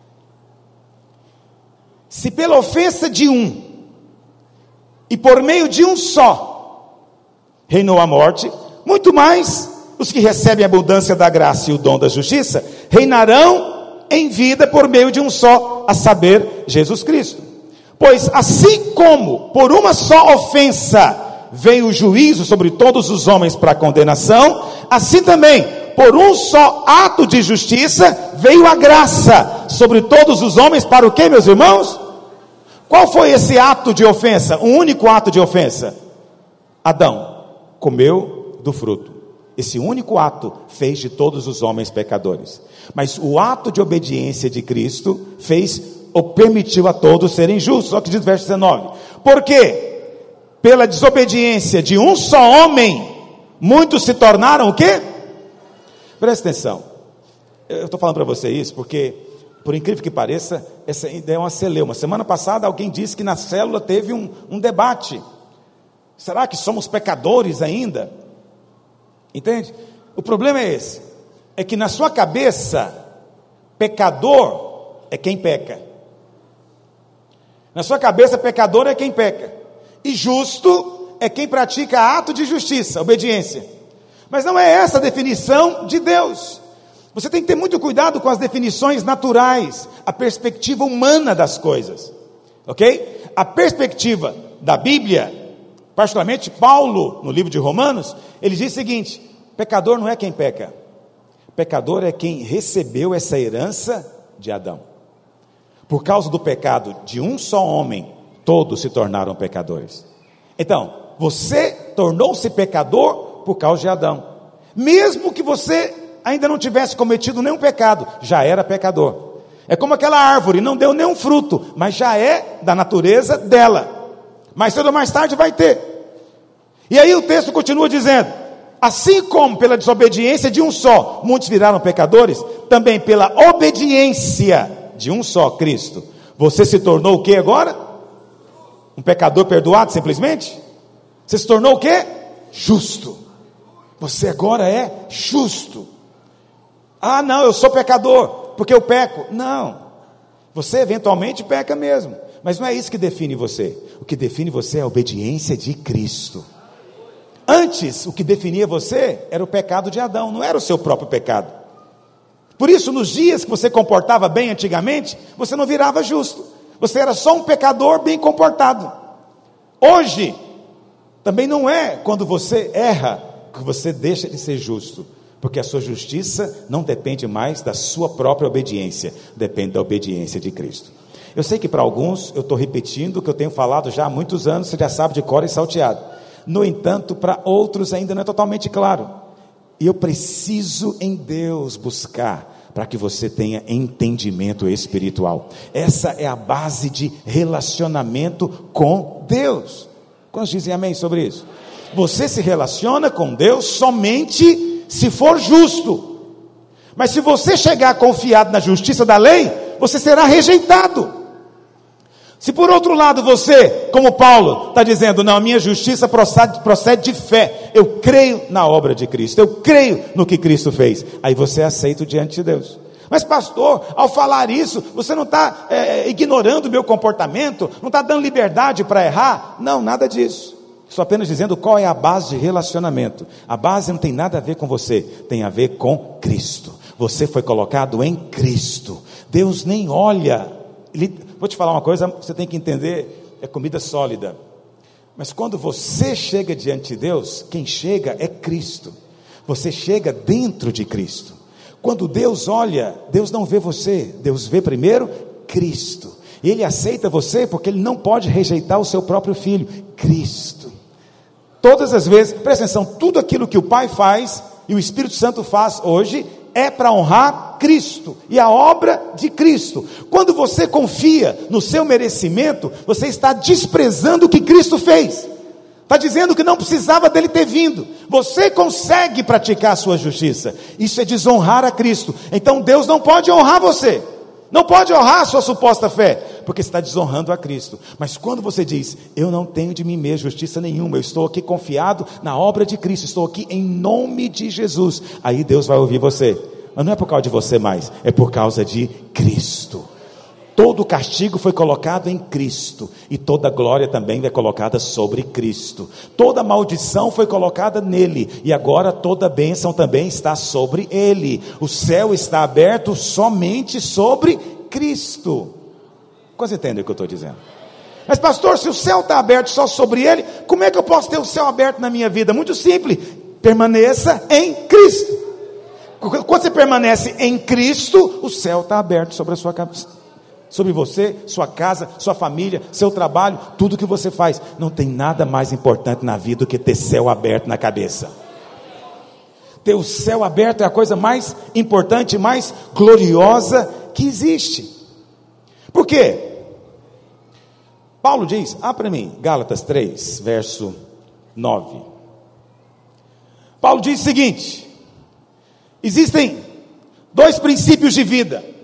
Speaker 2: Se pela ofensa de um, e por meio de um só, reinou a morte, muito mais os que recebem a abundância da graça e o dom da justiça, reinarão em vida por meio de um só, a saber, Jesus Cristo. Pois assim como por uma só ofensa veio o juízo sobre todos os homens para condenação, assim também, por um só ato de justiça, veio a graça sobre todos os homens para o quê, meus irmãos? Qual foi esse ato de ofensa? Um único ato de ofensa. Adão comeu do fruto. Esse único ato fez de todos os homens pecadores. Mas o ato de obediência de Cristo fez ou permitiu a todos serem justos. Olha o que diz o verso dezenove. Porque pela desobediência de um só homem, muitos se tornaram o quê? Presta atenção. Eu estou falando para você isso porque, por incrível que pareça, essa ideia é uma celeuma. Semana passada alguém disse que na célula teve um, um debate. Será que somos pecadores ainda? Entende? O problema é esse. É que na sua cabeça, pecador é quem peca. Na sua cabeça, pecador é quem peca. E justo é quem pratica ato de justiça, obediência. Mas não é essa a definição de Deus. Você tem que ter muito cuidado com as definições naturais, a perspectiva humana das coisas, ok? A perspectiva da Bíblia, particularmente Paulo, no livro de Romanos, ele diz o seguinte: pecador não é quem peca, pecador é quem recebeu essa herança de Adão. Por causa do pecado de um só homem, todos se tornaram pecadores. Então, você tornou-se pecador por causa de Adão. Mesmo que você ainda não tivesse cometido nenhum pecado, já era pecador. É como aquela árvore, não deu nenhum fruto, mas já é da natureza dela. Mais cedo ou mais tarde vai ter. E aí o texto continua dizendo: assim como pela desobediência de um só, muitos viraram pecadores, também pela obediência de um só, Cristo, você se tornou o que agora? Um pecador perdoado simplesmente? Você se tornou o que? Justo. Você agora é justo. Ah, não, eu sou pecador, porque eu peco. Não, você eventualmente peca mesmo, mas não é isso que define você. O que define você é a obediência de Cristo. Antes, o que definia você era o pecado de Adão, não era o seu próprio pecado. Por isso, nos dias que você comportava bem antigamente, você não virava justo. Você era só um pecador bem comportado. Hoje, também não é quando você erra que você deixa de ser justo, porque a sua justiça não depende mais da sua própria obediência, depende da obediência de Cristo. Eu sei que para alguns, eu estou repetindo o que eu tenho falado já há muitos anos, você já sabe de cor e salteado. No entanto, para outros ainda não é totalmente claro. E eu preciso em Deus buscar para que você tenha entendimento espiritual. Essa é a base de relacionamento com Deus. Quantos dizem amém sobre isso? Você se relaciona com Deus somente se for justo. Mas se você chegar confiado na justiça da lei, você será rejeitado. Se por outro lado você, como Paulo, está dizendo, não, a minha justiça procede, procede de fé, eu creio na obra de Cristo, eu creio no que Cristo fez, aí você é aceito diante de Deus. Mas pastor, ao falar isso, você não está é, ignorando o meu comportamento, não está dando liberdade para errar? Não, nada disso. Estou apenas dizendo qual é a base de relacionamento. A base não tem nada a ver com você, tem a ver com Cristo. Você foi colocado em Cristo. Deus nem olha. Ele, vou te falar uma coisa, você tem que entender, é comida sólida. Mas quando você chega diante de Deus, quem chega é Cristo. Você chega dentro de Cristo. Quando Deus olha, Deus não vê você, Deus vê primeiro Cristo. Ele aceita você porque Ele não pode rejeitar o seu próprio Filho, Cristo. Todas as vezes, presta atenção, tudo aquilo que o Pai faz e o Espírito Santo faz hoje é para honrar Cristo e a obra de Cristo. Quando você confia no seu merecimento, você está desprezando o que Cristo fez. Está dizendo que não precisava dele ter vindo. Você consegue praticar a sua justiça. Isso é desonrar a Cristo. Então Deus não pode honrar você. Não pode honrar a sua suposta fé, porque está desonrando a Cristo. Mas quando você diz, eu não tenho de mim mesmo justiça nenhuma, eu estou aqui confiado na obra de Cristo, estou aqui em nome de Jesus, aí Deus vai ouvir você. Mas não é por causa de você mais, é por causa de Cristo. Todo o castigo foi colocado em Cristo, e toda a glória também é colocada sobre Cristo. Toda a maldição foi colocada nele, e agora toda a bênção também está sobre ele. O céu está aberto somente sobre Cristo. Quase entende o que eu estou dizendo? Mas pastor, se o céu está aberto só sobre ele, como é que eu posso ter o céu aberto na minha vida? Muito simples, permaneça em Cristo. Quando você permanece em Cristo, o céu está aberto sobre a sua cabeça. Sobre você, sua casa, sua família, seu trabalho, tudo que você faz. Não tem nada mais importante na vida do que ter céu aberto na cabeça. Ter o céu aberto é a coisa mais importante, mais gloriosa que existe. Por quê? Paulo diz, ah para mim, Gálatas três, verso nove. Paulo diz o seguinte: existem dois princípios de vida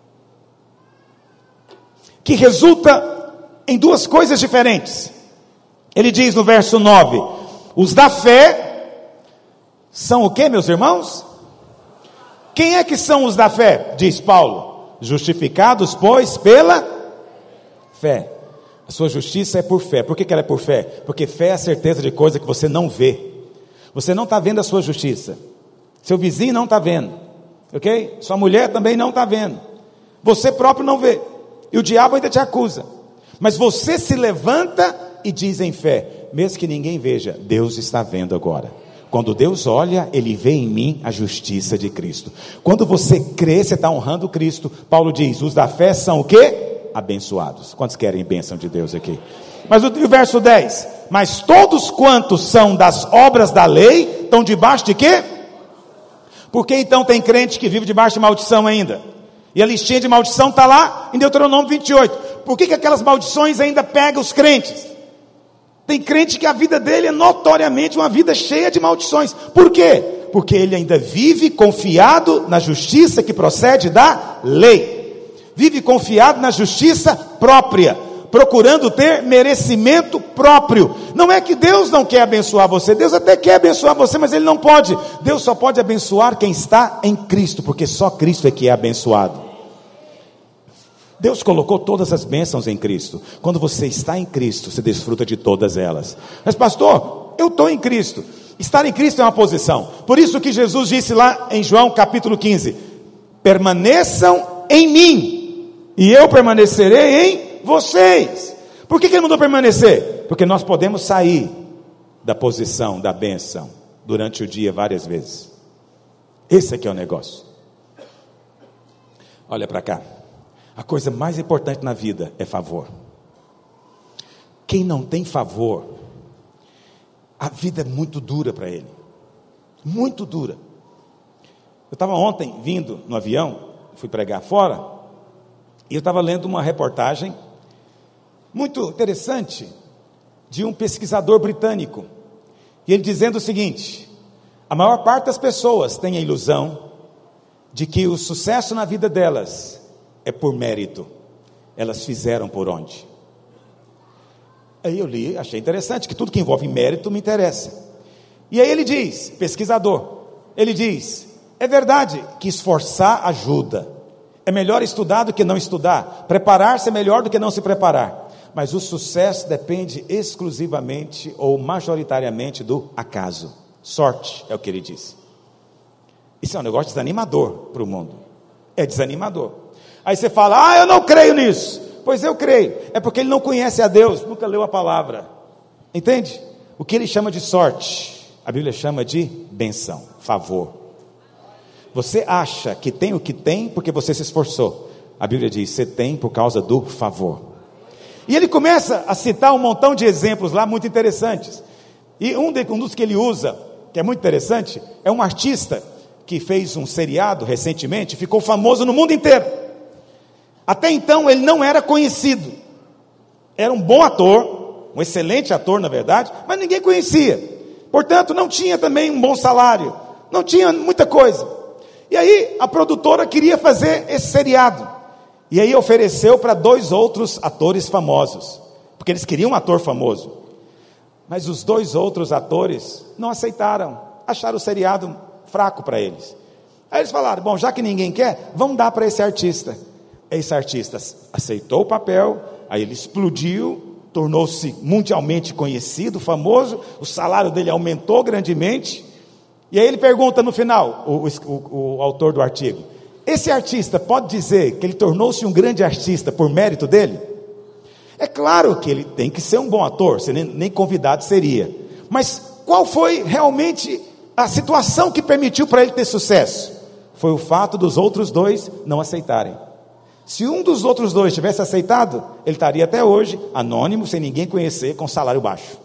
Speaker 2: que resulta em duas coisas diferentes. Ele diz no verso nove, os da fé são o que, meus irmãos? Quem é que são os da fé? Diz Paulo, justificados, pois, pela fé. A sua justiça é por fé. Por que que ela é por fé? Porque fé é a certeza de coisa que você não vê. Você não está vendo a sua justiça, seu vizinho não está vendo, ok? Sua mulher também não está vendo, você próprio não vê. E o diabo ainda te acusa. Mas você se levanta e diz em fé, mesmo que ninguém veja, Deus está vendo agora. Quando Deus olha, Ele vê em mim a justiça de Cristo. Quando você crê, você está honrando Cristo. Paulo diz, os da fé são o quê? Abençoados. Quantos querem bênção de Deus aqui? Mas o, o verso dez, mas todos quantos são das obras da lei, estão debaixo de quê? Por que então tem crente que vive debaixo de maldição ainda? E a listinha de maldição está lá em Deuteronômio vinte e oito. Por que que aquelas maldições ainda pegam os crentes? Tem crente que a vida dele é notoriamente uma vida cheia de maldições. Por quê? Porque ele ainda vive confiado na justiça que procede da lei. Vive confiado na justiça própria, procurando ter merecimento próprio. Não é que Deus não quer abençoar você, Deus até quer abençoar você, mas Ele não pode. Deus só pode abençoar quem está em Cristo, porque só Cristo é que é abençoado. Deus colocou todas as bênçãos em Cristo. Quando você está em Cristo, você desfruta de todas elas. Mas pastor, eu estou em Cristo. Estar em Cristo é uma posição. Por isso que Jesus disse lá em João capítulo quinze, permaneçam em mim, e eu permanecerei em vocês. Por que que Ele mandou permanecer? Porque nós podemos sair da posição da bênção durante o dia várias vezes. Esse aqui é o negócio. Olha para cá. A coisa mais importante na vida é favor. Quem não tem favor, a vida é muito dura para ele. muito dura. Eu estava ontem vindo no avião, fui pregar fora, e eu estava lendo uma reportagem muito interessante de um pesquisador britânico, e ele dizendo o seguinte: a maior parte das pessoas tem a ilusão de que o sucesso na vida delas é por mérito. Elas fizeram por onde? Aí eu li, achei interessante, que tudo que envolve mérito me interessa. E aí ele diz, pesquisador, ele diz: é verdade que esforçar ajuda, é melhor estudar do que não estudar, preparar-se é melhor do que não se preparar, mas o sucesso depende exclusivamente ou majoritariamente do acaso. Sorte, é o que ele diz. Isso é um negócio desanimador para o mundo. É desanimador. Aí você fala: ah, eu não creio nisso. Pois eu creio. É porque ele não conhece a Deus, nunca leu a palavra. Entende? O que ele chama de sorte, a Bíblia chama de bênção, favor. Você acha que tem o que tem porque você se esforçou. A Bíblia diz: você tem por causa do favor. E ele começa a citar um montão de exemplos lá muito interessantes. E um, de, um dos que ele usa, que é muito interessante, é um artista que fez um seriado recentemente, ficou famoso no mundo inteiro. Até então ele não era conhecido. Era um bom ator, um excelente ator na verdade, mas ninguém conhecia. Portanto, não tinha também um bom salário, não tinha muita coisa. E aí a produtora queria fazer esse seriado. E aí ofereceu para dois outros atores famosos, porque eles queriam um ator famoso. Mas os dois outros atores não aceitaram, acharam o seriado fraco para eles. Aí eles falaram: bom, já que ninguém quer, vamos dar para esse artista. Esse artista aceitou o papel, aí ele explodiu, tornou-se mundialmente conhecido, famoso, o salário dele aumentou grandemente. E aí ele pergunta no final, o, o, o autor do artigo: esse artista pode dizer que ele tornou-se um grande artista por mérito dele? É claro que ele tem que ser um bom ator, nem, nem convidado seria. Mas qual foi realmente a situação que permitiu para ele ter sucesso? Foi o fato dos outros dois não aceitarem. Se um dos outros dois tivesse aceitado, ele estaria até hoje anônimo, sem ninguém conhecer, com salário baixo.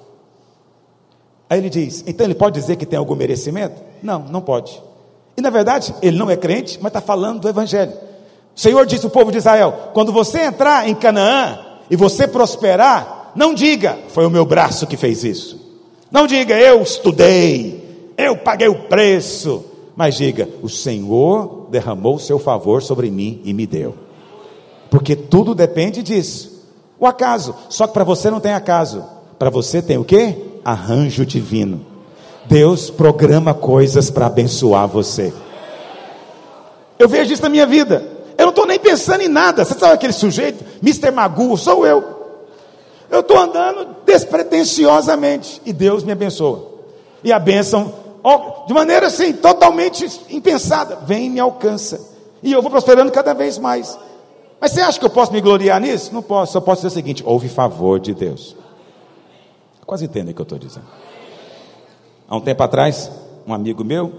Speaker 2: Aí ele diz: então ele pode dizer que tem algum merecimento? Não, não pode. E na verdade, ele não é crente, mas está falando do evangelho. O Senhor disse ao povo de Israel: quando você entrar em Canaã e você prosperar, não diga: foi o meu braço que fez isso. Não diga: eu estudei, eu paguei o preço. Mas diga: o Senhor derramou o seu favor sobre mim e me deu. Porque tudo depende disso. O acaso. Só que para você não tem acaso. Para você tem o quê? Arranjo divino. Deus programa coisas para abençoar você. Eu vejo isso na minha vida. Eu não estou nem pensando em nada. Você sabe aquele sujeito, mister Magoo, sou eu. Eu estou andando despretensiosamente e Deus me abençoa. E a bênção, de maneira assim, totalmente impensada, vem e me alcança. E eu vou prosperando cada vez mais. Mas você acha que eu posso me gloriar nisso? Não posso, só posso dizer o seguinte: houve favor de Deus. Quase entendem o que eu estou dizendo. Há um tempo atrás, um amigo meu,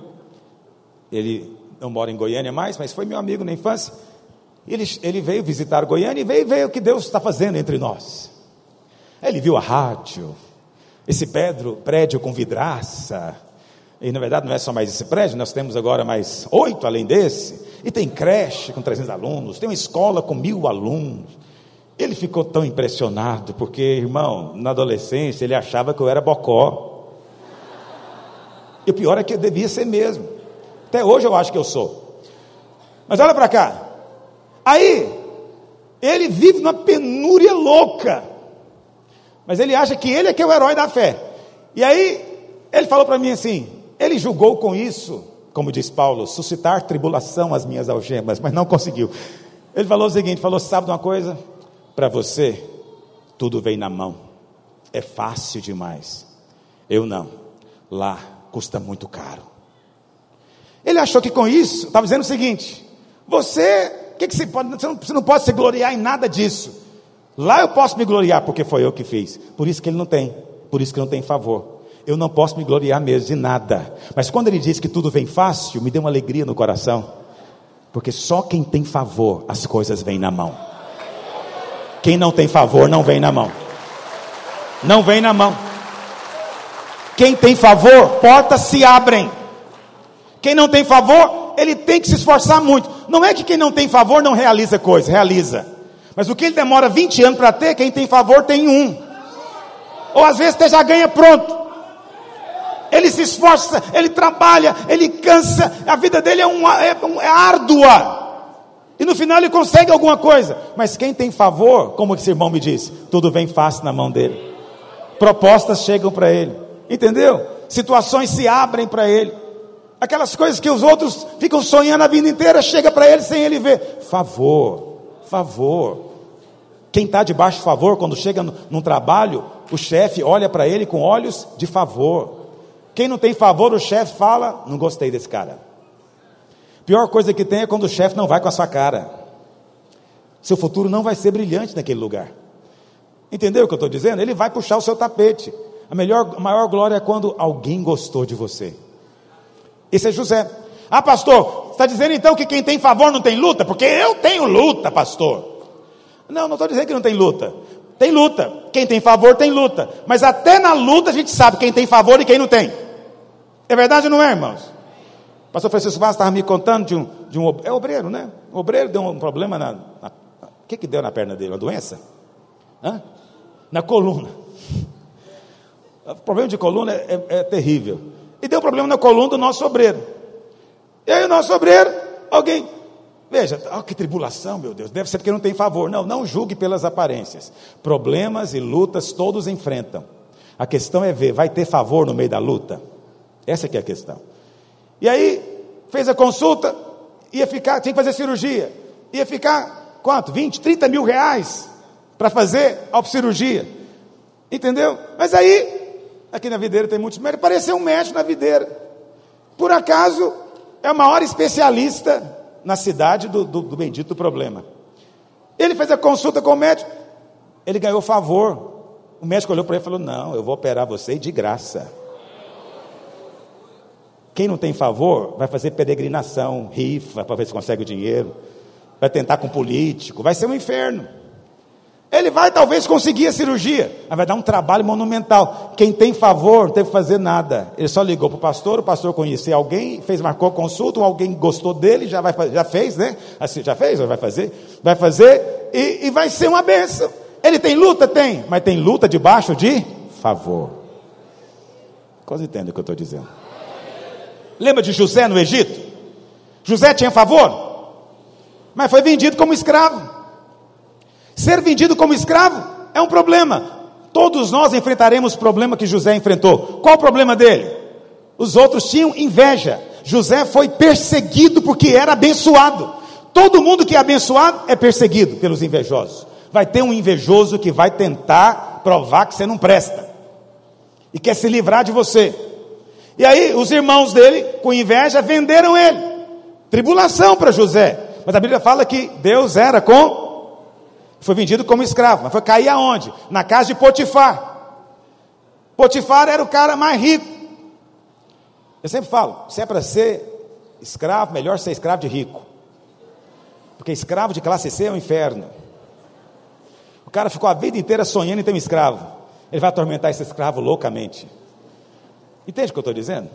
Speaker 2: ele não mora em Goiânia mais, mas foi meu amigo na infância. Ele, ele veio visitar Goiânia e veio ver o que Deus está fazendo entre nós. Ele viu a rádio, esse prédio, prédio com vidraça. E na verdade não é só mais esse prédio, nós temos agora mais oito além desse. E tem creche com trezentos alunos, tem uma escola com mil alunos. Ele ficou tão impressionado, porque, irmão, na adolescência ele achava que eu era bocó. E o pior é que eu devia ser mesmo. Até hoje eu acho que eu sou. Mas olha para cá. Aí, ele vive numa penúria louca. Mas ele acha que ele é que é o herói da fé. E aí, ele falou para mim assim, ele julgou com isso, como diz Paulo, suscitar tribulação às minhas algemas, mas não conseguiu. Ele falou o seguinte, falou: sabe de uma coisa? Para você, tudo vem na mão. É fácil demais. Eu não. Lá custa muito caro. Ele achou que com isso, estava dizendo o seguinte: você, que que você, pode, você, não, você não pode se gloriar em nada disso. Lá eu posso me gloriar porque foi eu que fiz. Por isso que ele não tem, por isso que não tem favor. Eu não posso me gloriar mesmo de nada. Mas quando ele diz que tudo vem fácil, me deu uma alegria no coração. Porque só quem tem favor, as coisas vêm na mão. Quem não tem favor, não vem na mão. Não vem na mão. Quem tem favor, portas se abrem. Quem não tem favor, ele tem que se esforçar muito. Não é que quem não tem favor não realiza coisa, realiza. Mas o que ele demora vinte anos para ter, quem tem favor tem um. Ou às vezes até já ganha pronto. Ele se esforça, ele trabalha, ele cansa, a vida dele é, uma, é, é árdua. E no final ele consegue alguma coisa. Mas quem tem favor, como esse irmão me disse, tudo vem fácil na mão dele. Propostas chegam para ele, entendeu? Situações se abrem para ele. Aquelas coisas que os outros ficam sonhando a vida inteira, chega para ele sem ele ver. Favor, favor. Quem está debaixo de favor, quando chega no, num trabalho, o chefe olha para ele com olhos de favor. Quem não tem favor, o chefe fala, não gostei desse cara. Pior coisa que tem é quando o chefe não vai com a sua cara. Seu futuro não vai ser brilhante naquele lugar. Entendeu o que eu estou dizendo? Ele vai puxar o seu tapete. A, melhor, a maior glória é quando alguém gostou de você. Esse é José. Ah, pastor, você está dizendo então que quem tem favor não tem luta? Porque eu tenho luta, pastor. Não, não estou dizendo que não tem luta. Tem luta. Quem tem favor tem luta. Mas até na luta a gente sabe quem tem favor e quem não tem. É verdade ou não é, irmãos? O pastor Francisco Vaz estava me contando de um, de um... É obreiro, né? O obreiro deu um problema na... na o que que deu na perna dele? Uma doença? Hã? Na coluna. O problema de coluna é, é, é terrível. E deu problema na coluna do nosso obreiro. E aí o nosso obreiro, alguém... Veja, oh, que tribulação, meu Deus, deve ser porque não tem favor. Não, não julgue pelas aparências. Problemas e lutas todos enfrentam. A questão é ver, vai ter favor no meio da luta? Essa que é a questão. E aí, fez a consulta, ia ficar, tinha que fazer cirurgia. Ia ficar, quanto? vinte, trinta mil reais para fazer a cirurgia. Entendeu? Mas aí, aqui na Videira tem muitos médicos, apareceu um médico na Videira. Por acaso, é o maior especialista na cidade do, do, do bendito problema. Ele fez a consulta com o médico, ele ganhou favor. O médico olhou para ele e falou, não, eu vou operar você de graça. Quem não tem favor, vai fazer peregrinação, rifa, para ver se consegue o dinheiro, vai tentar com político, vai ser um inferno. Ele vai talvez conseguir a cirurgia, mas vai dar um trabalho monumental. Quem tem favor, não teve que fazer nada. Ele só ligou para o pastor, o pastor conhecia alguém, fez, marcou a consulta, alguém gostou dele, já, vai, já fez, né? Assim, já fez ou vai fazer? Vai fazer e, e vai ser uma bênção. Ele tem luta? Tem, mas tem luta debaixo de favor. Quase entende o que eu estou dizendo. Lembra de José no Egito? José tinha favor, mas foi vendido como escravo. Ser vendido como escravo é um problema. Todos nós enfrentaremos o problema que José enfrentou. Qual o problema dele? Os outros tinham inveja. José foi perseguido porque era abençoado. Todo mundo que é abençoado é perseguido pelos invejosos. Vai ter um invejoso que vai tentar provar que você não presta e quer se livrar de você. E aí os irmãos dele, com inveja, venderam ele. Tribulação para José. Mas a Bíblia fala que Deus era com... Foi vendido como escravo, mas foi cair aonde? Na casa de Potifar. Potifar era o cara mais rico. Eu sempre falo, se é para ser escravo, melhor ser escravo de rico. Porque escravo de classe C é um inferno. O cara ficou a vida inteira sonhando em ter um escravo. Ele vai atormentar esse escravo loucamente. Entende o que eu estou dizendo?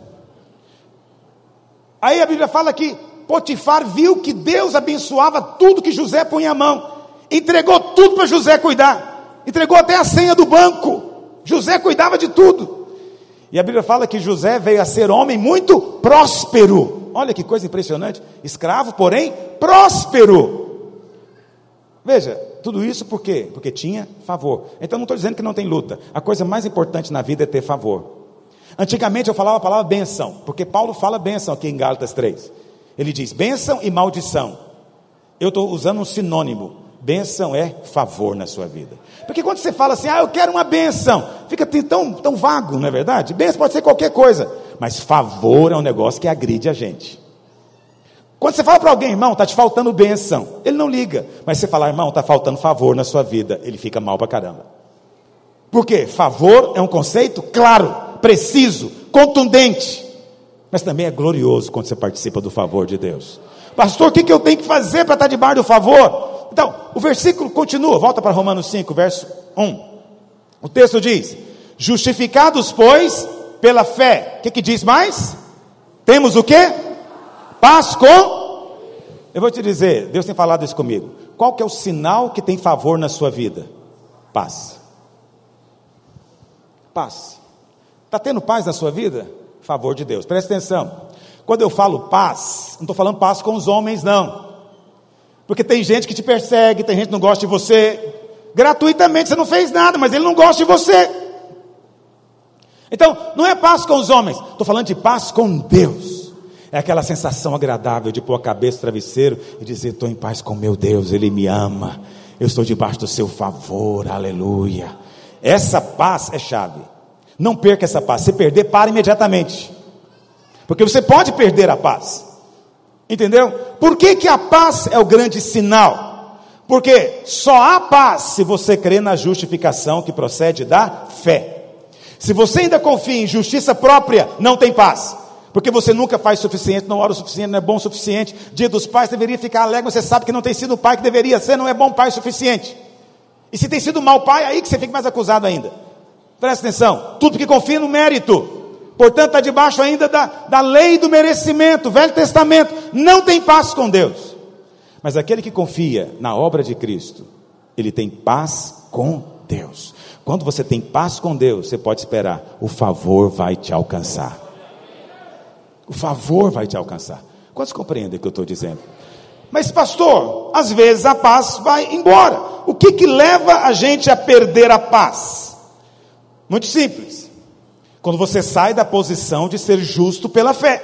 Speaker 2: Aí a Bíblia fala que Potifar viu que Deus abençoava tudo que José punha a mão. Entregou tudo para José cuidar. Entregou até a senha do banco. José cuidava de tudo. E a Bíblia fala que José veio a ser homem muito próspero. Olha que coisa impressionante. Escravo, porém próspero. Veja, tudo isso por quê? Porque tinha favor. Então não estou dizendo que não tem luta. A coisa mais importante na vida é ter favor. Antigamente eu falava a palavra bênção, porque Paulo fala bênção aqui em Gálatas três. Ele diz bênção e maldição. Eu estou usando um sinônimo. Bênção é favor na sua vida. Porque quando você fala assim, ah, eu quero uma bênção, fica tão, tão vago, não é verdade? Bênção pode ser qualquer coisa, mas favor é um negócio que agride a gente. Quando você fala para alguém, irmão, está te faltando bênção, ele não liga. Mas você fala, irmão, está faltando favor na sua vida, ele fica mal para caramba. Por quê? Favor é um conceito claro, preciso, contundente, mas também é glorioso quando você participa do favor de Deus. Pastor, o que, que eu tenho que fazer para estar debaixo do favor? Então, o versículo continua, volta para Romanos cinco, verso um. O texto diz, justificados, pois, pela fé. O que, que diz mais? Temos o quê? Paz com... Eu vou te dizer, Deus tem falado isso comigo. Qual que é o sinal que tem favor na sua vida? Paz. Paz. Está tendo paz na sua vida? Favor de Deus. Presta atenção. Quando eu falo paz, não estou falando paz com os homens, não. Porque tem gente que te persegue, tem gente que não gosta de você. Gratuitamente, você não fez nada, mas ele não gosta de você. Então, não é paz com os homens. Estou falando de paz com Deus. É aquela sensação agradável de pôr a cabeça no travesseiro e dizer, estou em paz com meu Deus, Ele me ama. Eu estou debaixo do seu favor, aleluia. Essa paz é chave. Não perca essa paz. Se perder, para imediatamente. Porque você pode perder a paz. Entendeu? Por que que a paz é o grande sinal? Porque só há paz se você crê na justificação que procede da fé. Se você ainda confia em justiça própria, não tem paz. Porque você nunca faz o suficiente, não ora o suficiente, não é bom o suficiente. Dia dos pais deveria ficar alegre, você sabe que não tem sido o pai que deveria ser, não é bom pai o suficiente. E se tem sido mau pai, aí que você fica mais acusado ainda. Presta atenção, tudo que confia no mérito. Portanto, está debaixo ainda da, da lei do merecimento, Velho Testamento, não tem paz com Deus. Mas aquele que confia na obra de Cristo, ele tem paz com Deus. Quando você tem paz com Deus, você pode esperar, o favor vai te alcançar. O favor vai te alcançar. Quantos compreendem o que eu estou dizendo? Mas pastor, às vezes a paz vai embora. O que que leva a gente a perder a paz? Muito simples. Quando você sai da posição de ser justo pela fé.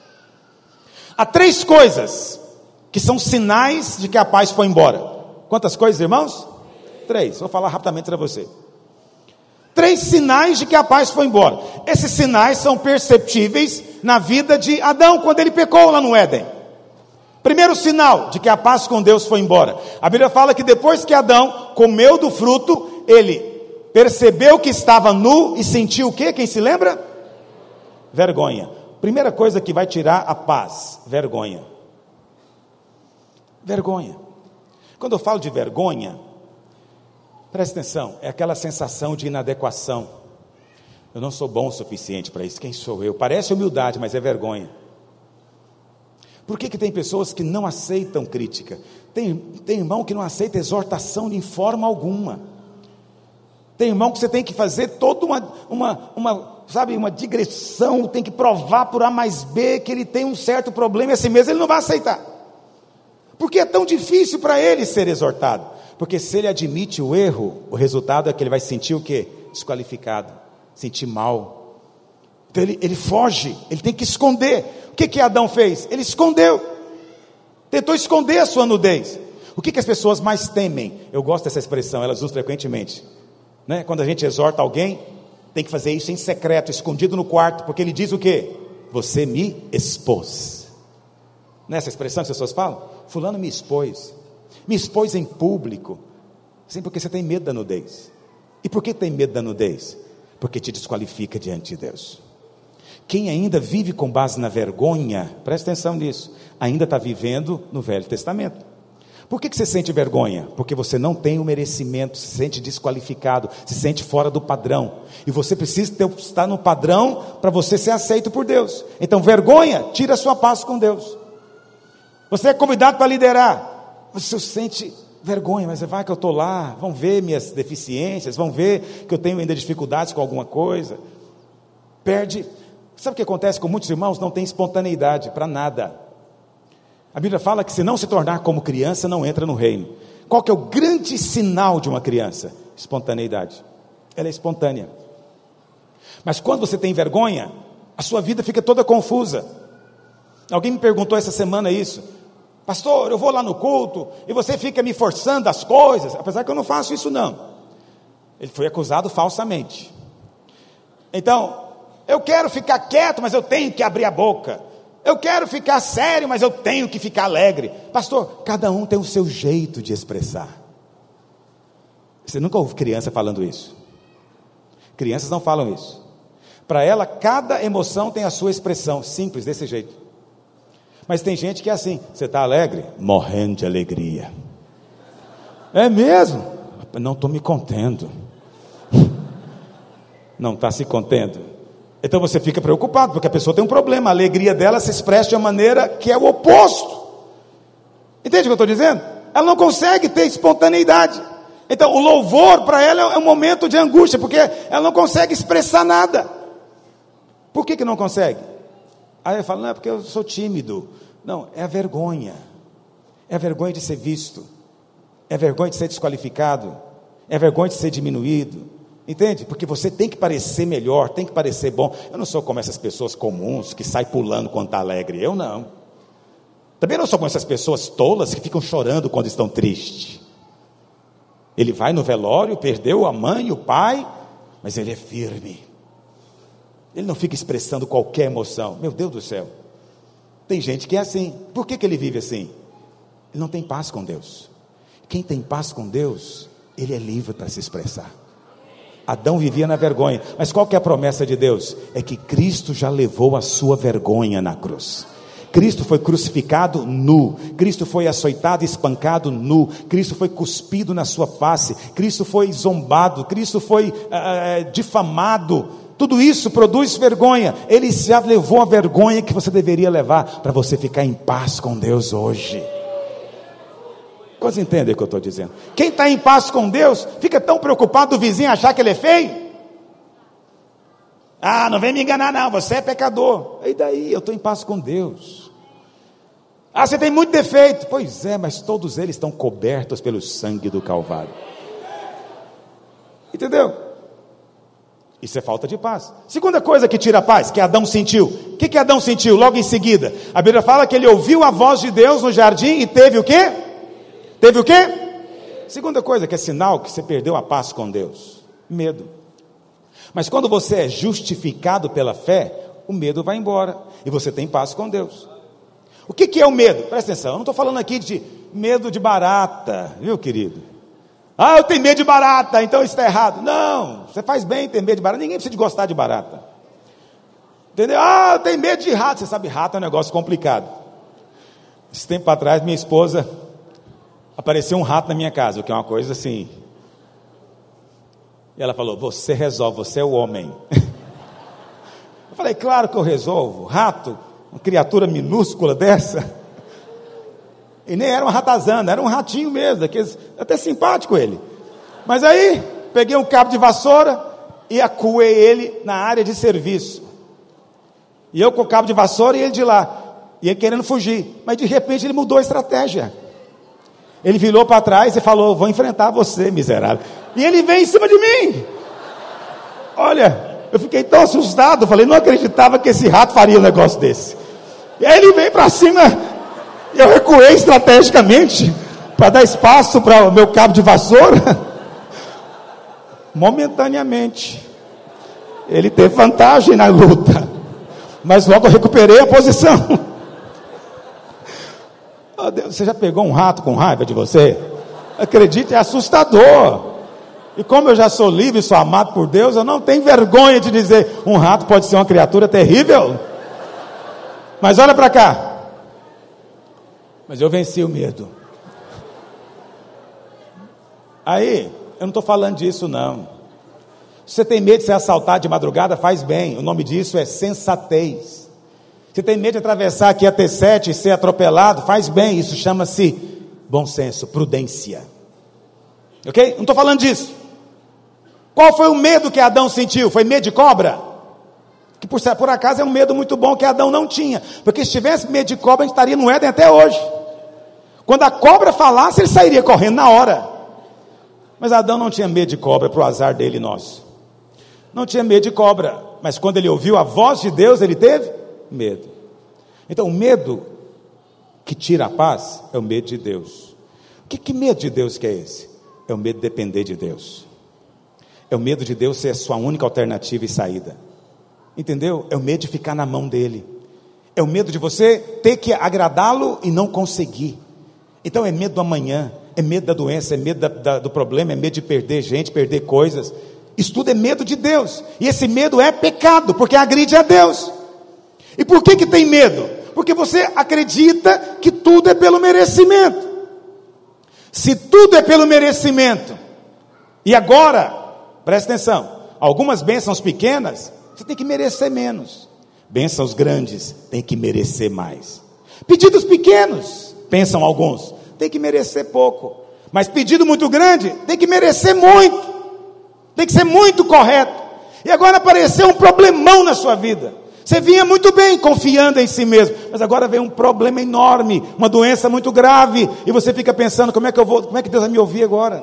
Speaker 2: Há três coisas que são sinais de que a paz foi embora. Quantas coisas, irmãos? Três. Vou falar rapidamente para você. Três sinais de que a paz foi embora. Esses sinais são perceptíveis na vida de Adão, quando ele pecou lá no Éden. Primeiro sinal de que a paz com Deus foi embora. A Bíblia fala que depois que Adão comeu do fruto, ele percebeu que estava nu e sentiu o quê? Quem se lembra? Vergonha. Primeira coisa que vai tirar a paz, vergonha. Vergonha. Quando eu falo de vergonha, presta atenção, é aquela sensação de inadequação. Eu não sou bom o suficiente para isso, quem sou eu? Parece humildade, mas é vergonha. Por que que tem pessoas que não aceitam crítica? Tem, tem irmão que não aceita exortação de forma alguma. Tem irmão que você tem que fazer toda uma, uma, uma, sabe, uma digressão, tem que provar por A mais B que ele tem um certo problema, e assim mesmo ele não vai aceitar. Porque é tão difícil para ele ser exortado. Porque se ele admite o erro, o resultado é que ele vai sentir o quê? Desqualificado, sentir mal. Então ele, ele foge, ele tem que esconder. O que que Adão fez? Ele escondeu. Tentou esconder a sua nudez. O que que as pessoas mais temem? Eu gosto dessa expressão, elas usam frequentemente. Né? Quando a gente exorta alguém, tem que fazer isso em secreto, escondido no quarto, porque ele diz o quê? Você me expôs. Nessa expressão que as pessoas falam, fulano me expôs, me expôs em público, sim, porque você tem medo da nudez. E por que tem medo da nudez? Porque te desqualifica diante de Deus. Quem ainda vive com base na vergonha, presta atenção nisso, ainda está vivendo no Velho Testamento. Por que que você sente vergonha? Porque você não tem o merecimento, se sente desqualificado, se sente fora do padrão. E você precisa ter, estar no padrão para você ser aceito por Deus. Então vergonha, tira a sua paz com Deus. Você é convidado para liderar. Você sente vergonha, mas vai que eu estou lá, vão ver minhas deficiências, vão ver que eu tenho ainda dificuldades com alguma coisa. Perde. Sabe o que acontece com muitos irmãos? Não tem espontaneidade para nada. A Bíblia fala que se não se tornar como criança, não entra no reino. Qual que é o grande sinal de uma criança? Espontaneidade. Ela é espontânea. Mas quando você tem vergonha, a sua vida fica toda confusa. Alguém me perguntou essa semana isso. Pastor, eu vou lá no culto e você fica me forçando as coisas. Apesar que eu não faço isso não. Ele foi acusado falsamente. Então, eu quero ficar quieto, mas eu tenho que abrir a boca. Eu quero ficar sério, mas eu tenho que ficar alegre. Pastor, cada um tem o seu jeito de expressar. Você nunca ouve criança falando isso. Crianças não falam isso. Para ela, cada emoção tem a sua expressão, simples, desse jeito. Mas tem gente que é assim, você está alegre? Morrendo de alegria. É mesmo? Não estou me contendo. Não está se contendo? Então você fica preocupado, porque a pessoa tem um problema, a alegria dela se expressa de uma maneira que é o oposto. Entende o que eu estou dizendo? Ela não consegue ter espontaneidade. Então o louvor para ela é um momento de angústia, porque ela não consegue expressar nada. Por que que não consegue? Aí eu falo, não, é porque eu sou tímido. Não, é a vergonha. É a vergonha de ser visto. É a vergonha de ser desqualificado. É a vergonha de ser diminuído. Entende? Porque você tem que parecer melhor, tem que parecer bom. Eu não sou como essas pessoas comuns que saem pulando quando está alegre. Eu não. Também não sou como essas pessoas tolas que ficam chorando quando estão tristes. Ele vai no velório, perdeu a mãe, o pai, mas ele é firme. Ele não fica expressando qualquer emoção. Meu Deus do céu. Tem gente que é assim. Por que que ele vive assim? Ele não tem paz com Deus. Quem tem paz com Deus, ele é livre para se expressar. Adão vivia na vergonha. Mas qual que é a promessa de Deus? É que Cristo já levou a sua vergonha na cruz. Cristo foi crucificado nu, Cristo foi açoitado e espancado nu, Cristo foi cuspido na sua face, Cristo foi zombado, Cristo foi uh, difamado. Tudo isso produz vergonha. Ele já levou a vergonha que você deveria levar para você ficar em paz com Deus hoje. Quantos entendem o que eu estou dizendo? Quem está em paz com Deus fica tão preocupado do vizinho achar que ele é feio. Ah, não vem me enganar não, você é pecador. E daí, eu estou em paz com Deus. Ah, você tem muito defeito. Pois é, mas todos eles estão cobertos pelo sangue do Calvário. Entendeu? Isso é falta de paz. Segunda coisa que tira a paz, que Adão sentiu. O que que Adão sentiu logo em seguida? A Bíblia fala que ele ouviu a voz de Deus no jardim e teve o quê? Teve o quê? Segunda coisa que é sinal que você perdeu a paz com Deus. Medo. Mas quando você é justificado pela fé, o medo vai embora e você tem paz com Deus. O que que é o medo? Presta atenção, eu não estou falando aqui de medo de barata, viu, querido? Ah, eu tenho medo de barata, então isso está errado. Não, você faz bem em ter medo de barata, ninguém precisa de gostar de barata. Entendeu? Ah, eu tenho medo de rato. Você sabe, rato é um negócio complicado. Esse tempo atrás, minha esposa, apareceu um rato na minha casa, o que é uma coisa assim. E ela falou, você resolve, você é o homem. Eu falei, claro que eu resolvo. Rato, uma criatura minúscula dessa. E nem era uma ratazana, era um ratinho mesmo, daqueles, até simpático ele. Mas aí, peguei um cabo de vassoura e acuei ele na área de serviço. E eu com o cabo de vassoura e ele de lá. E ele querendo fugir. Mas de repente ele mudou a estratégia. Ele virou para trás e falou, vou enfrentar você, miserável. E ele veio em cima de mim. Olha, eu fiquei tão assustado, falei, não acreditava que esse rato faria um negócio desse. E aí ele veio para cima, e eu recuei estrategicamente, para dar espaço para o meu cabo de vassoura. Momentaneamente, ele teve vantagem na luta, mas logo eu recuperei a posição. Oh, Deus, você já pegou um rato com raiva de você? Acredite, é assustador. E como eu já sou livre e sou amado por Deus, eu não tenho vergonha de dizer, um rato pode ser uma criatura terrível. Mas olha para cá. Mas eu venci o medo. Aí, eu não estou falando disso não. Se você tem medo de ser assaltado de madrugada, faz bem. O nome disso é sensatez. Se tem medo de atravessar aqui a T sete e ser atropelado, faz bem. Isso chama-se bom senso, prudência. Ok? Não estou falando disso. Qual foi o medo que Adão sentiu? Foi medo de cobra? Que por, por acaso é um medo muito bom que Adão não tinha. Porque se tivesse medo de cobra, a gente estaria no Éden até hoje. Quando a cobra falasse, ele sairia correndo na hora. Mas Adão não tinha medo de cobra, para o azar dele e nosso. Não tinha medo de cobra. Mas quando ele ouviu a voz de Deus, ele teve medo. Então o medo que tira a paz é o medo de Deus. Que, que medo de Deus que é esse? É o medo de depender de Deus. É o medo de Deus ser a sua única alternativa e saída. Entendeu? É o medo de ficar na mão dele. É o medo de você ter que agradá-lo e não conseguir. Então é medo do amanhã, é medo da doença, é medo da, da, do problema, é medo de perder gente, perder coisas. Isso tudo é medo de Deus. E esse medo é pecado, porque agride a Deus. E por que que tem medo? Porque você acredita que tudo é pelo merecimento. Se tudo é pelo merecimento, e agora, presta atenção, algumas bênçãos pequenas você tem que merecer menos. Bênçãos grandes, tem que merecer mais. Pedidos pequenos, pensam alguns, tem que merecer pouco. Mas pedido muito grande, tem que merecer muito. Tem que ser muito correto. E agora apareceu um problemão na sua vida. Você vinha muito bem, confiando em si mesmo, mas agora vem um problema enorme, uma doença muito grave, e você fica pensando, como é que eu vou, como é que Deus vai me ouvir agora?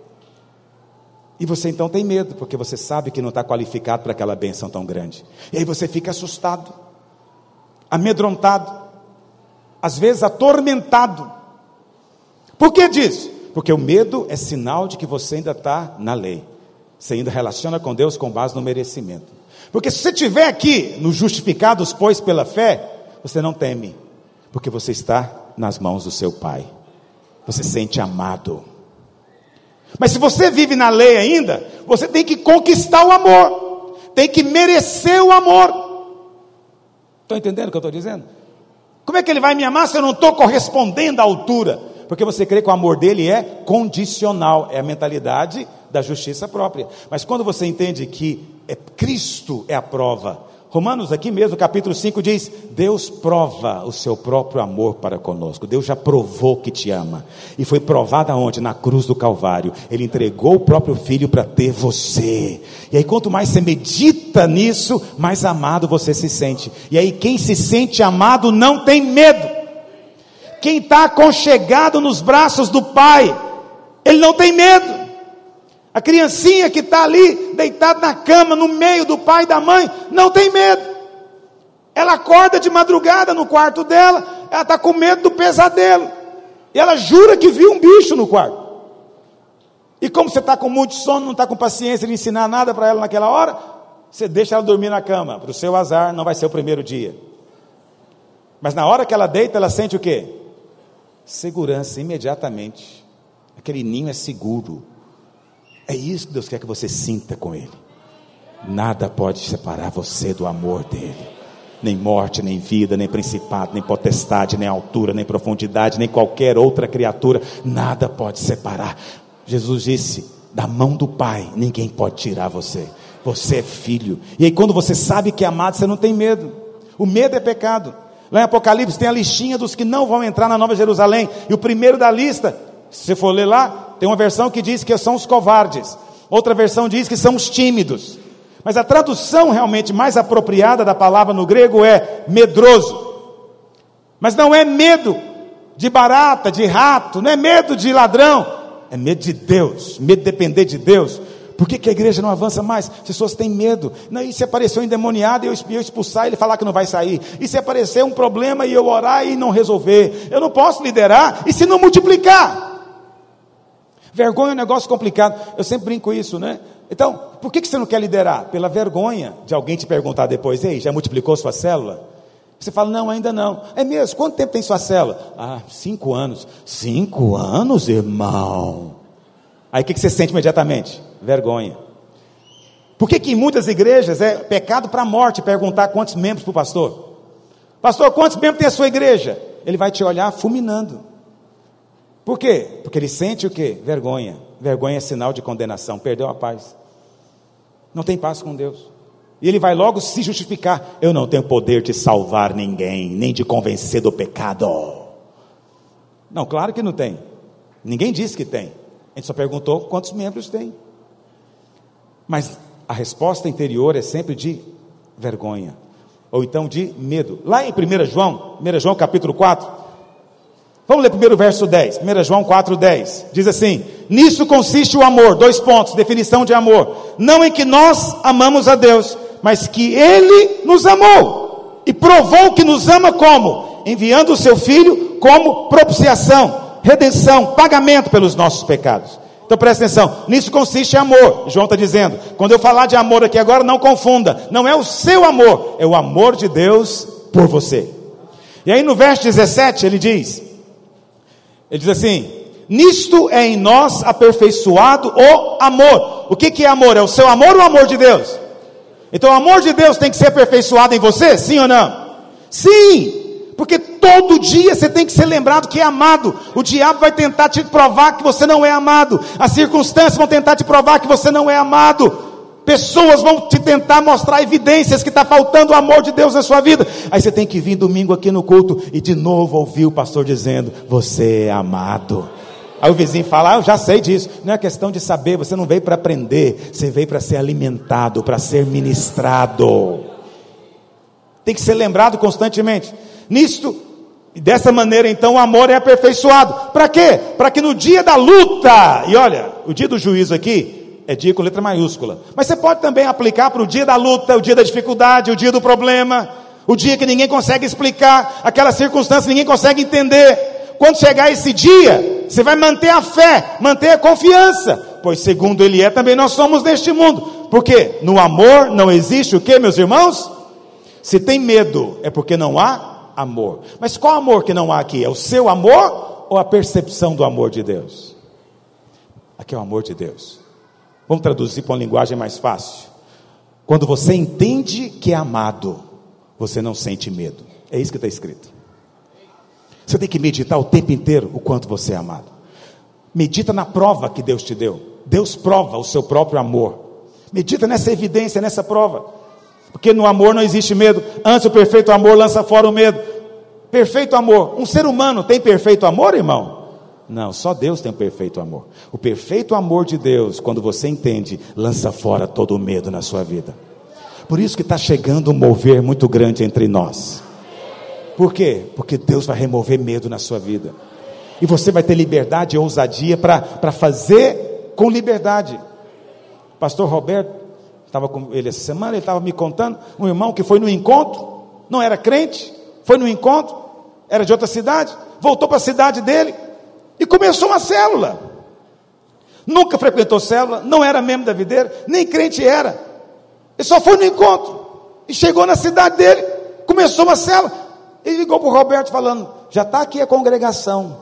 Speaker 2: E você então tem medo, porque você sabe que não está qualificado para aquela bênção tão grande. E aí você fica assustado, amedrontado, às vezes atormentado. Por que disso? Porque o medo é sinal de que você ainda está na lei. Você ainda relaciona com Deus com base no merecimento. Porque se você estiver aqui, no justificados, pois, pela fé, você não teme, porque você está nas mãos do seu Pai. Você se sente amado. Mas se você vive na lei ainda, você tem que conquistar o amor, tem que merecer o amor. Estão entendendo o que eu estou dizendo? Como é que ele vai me amar se eu não estou correspondendo à altura? Porque você crê que o amor dele é condicional, é a mentalidade da justiça própria. Mas quando você entende que é Cristo é a prova, Romanos aqui mesmo, capítulo cinco diz, Deus prova o seu próprio amor para conosco. Deus já provou que te ama, e foi provado aonde? Na cruz do Calvário. Ele entregou o próprio Filho para ter você, e aí quanto mais você medita nisso, mais amado você se sente. E aí quem se sente amado não tem medo. Quem está aconchegado nos braços do Pai, ele não tem medo. A criancinha que está ali, deitada na cama, no meio do pai e da mãe, não tem medo. Ela acorda de madrugada no quarto dela, ela está com medo do pesadelo. E ela jura que viu um bicho no quarto. E como você está com muito sono, não está com paciência de ensinar nada para ela naquela hora, você deixa ela dormir na cama. Para o seu azar, não vai ser o primeiro dia. Mas na hora que ela deita, ela sente o quê? Segurança, imediatamente. Aquele ninho é seguro. É isso que Deus quer que você sinta com Ele. Nada pode separar você do amor dEle. Nem morte, nem vida, nem principado, nem potestade, nem altura, nem profundidade, nem qualquer outra criatura. Nada pode separar. Jesus disse, da mão do Pai, ninguém pode tirar você. Você é filho. E aí quando você sabe que é amado, você não tem medo. O medo é pecado. Lá em Apocalipse tem a listinha dos que não vão entrar na Nova Jerusalém. E o primeiro da lista, se você for ler lá, tem uma versão que diz que são os covardes, outra versão diz que são os tímidos, mas a tradução realmente mais apropriada da palavra no grego é medroso. Mas não é medo de barata, de rato, não é medo de ladrão, é medo de Deus, medo de depender de Deus. Por que que a igreja não avança mais? As pessoas têm medo. Não, e se aparecer um endemoniado e eu expulsar, ele falar que não vai sair? E se aparecer um problema e eu orar e não resolver? Eu não posso liderar, e se não multiplicar? Vergonha é um negócio complicado. Eu sempre brinco isso, né? Então, por que que você não quer liderar? Pela vergonha de alguém te perguntar depois, ei, já multiplicou sua célula? Você fala, não, ainda não. É mesmo? Quanto tempo tem sua célula? Ah, cinco anos. Cinco anos, irmão? Aí o que que você sente imediatamente? Vergonha. Por que que em muitas igrejas é pecado para a morte perguntar quantos membros para o pastor? Pastor, quantos membros tem a sua igreja? Ele vai te olhar fulminando. Por quê? Porque ele sente o quê? Vergonha. Vergonha é sinal de condenação. Perdeu a paz. Não tem paz com Deus. E ele vai logo se justificar. Eu não tenho poder de salvar ninguém, nem de convencer do pecado. Não, claro que não tem. Ninguém disse que tem. A gente só perguntou quantos membros tem. Mas a resposta interior é sempre de vergonha. Ou então de medo. Lá em primeiro João, primeiro João capítulo quatro... Vamos ler primeiro o verso dez, primeiro João quatro, dez, diz assim, nisso consiste o amor, dois pontos, definição de amor, não em que nós amamos a Deus, mas que Ele nos amou, e provou que nos ama como? Enviando o seu Filho como propiciação, redenção, pagamento pelos nossos pecados. Então presta atenção, nisso consiste amor, João está dizendo, quando eu falar de amor aqui agora, não confunda, não é o seu amor, é o amor de Deus por você. E aí no verso dezessete ele diz, ele diz assim, nisto é em nós aperfeiçoado o amor. O que que é amor? É o seu amor ou o amor de Deus? Então o amor de Deus tem que ser aperfeiçoado em você? Sim ou não? Sim, porque todo dia você tem que ser lembrado que é amado. O diabo vai tentar te provar que você não é amado. As circunstâncias vão tentar te provar que você não é amado. Pessoas vão te tentar mostrar evidências que está faltando o amor de Deus na sua vida. Aí você tem que vir domingo aqui no culto e de novo ouvir o pastor dizendo: você é amado. Aí o vizinho fala: ah, eu já sei disso. Não é questão de saber, você não veio para aprender, você veio para ser alimentado, para ser ministrado. Tem que ser lembrado constantemente. Nisto, e dessa maneira então o amor é aperfeiçoado. Para quê? Para que no dia da luta, e olha, o dia do juízo aqui é dia com letra maiúscula, mas você pode também aplicar para o dia da luta, o dia da dificuldade, o dia do problema, o dia que ninguém consegue explicar, aquela circunstância ninguém consegue entender. Quando chegar esse dia, você vai manter a fé, manter a confiança, pois segundo Ele é, também nós somos neste mundo. Porque no amor não existe o que, meus irmãos? Se tem medo, é porque não há amor. Mas qual amor que não há aqui? É o seu amor ou a percepção do amor de Deus? Aqui é o amor de Deus. Vamos traduzir para uma linguagem mais fácil. Quando você entende que é amado, você não sente medo. É isso que está escrito. Você tem que meditar o tempo inteiro o quanto você é amado. Medita na prova que Deus te deu. Deus prova o seu próprio amor. Medita nessa evidência, nessa prova. Porque no amor não existe medo. Antes o perfeito amor lança fora o medo. Perfeito amor. Um ser humano tem perfeito amor, irmão? Não, só Deus tem o perfeito amor. O perfeito amor de Deus, quando você entende, lança fora todo o medo na sua vida. Por isso que está chegando um mover muito grande entre nós. Por quê? Porque Deus vai remover medo na sua vida. E você vai ter liberdade e ousadia para fazer com liberdade. Pastor Roberto, estava com ele essa semana, ele estava me contando, um irmão que foi no encontro, não era crente, foi no encontro, era de outra cidade, voltou para a cidade dele, e começou uma célula. Nunca frequentou célula, não era membro da videira, nem crente era. Ele só foi no encontro, e chegou na cidade dele, começou uma célula. Ele ligou para o Roberto falando: já está aqui a congregação,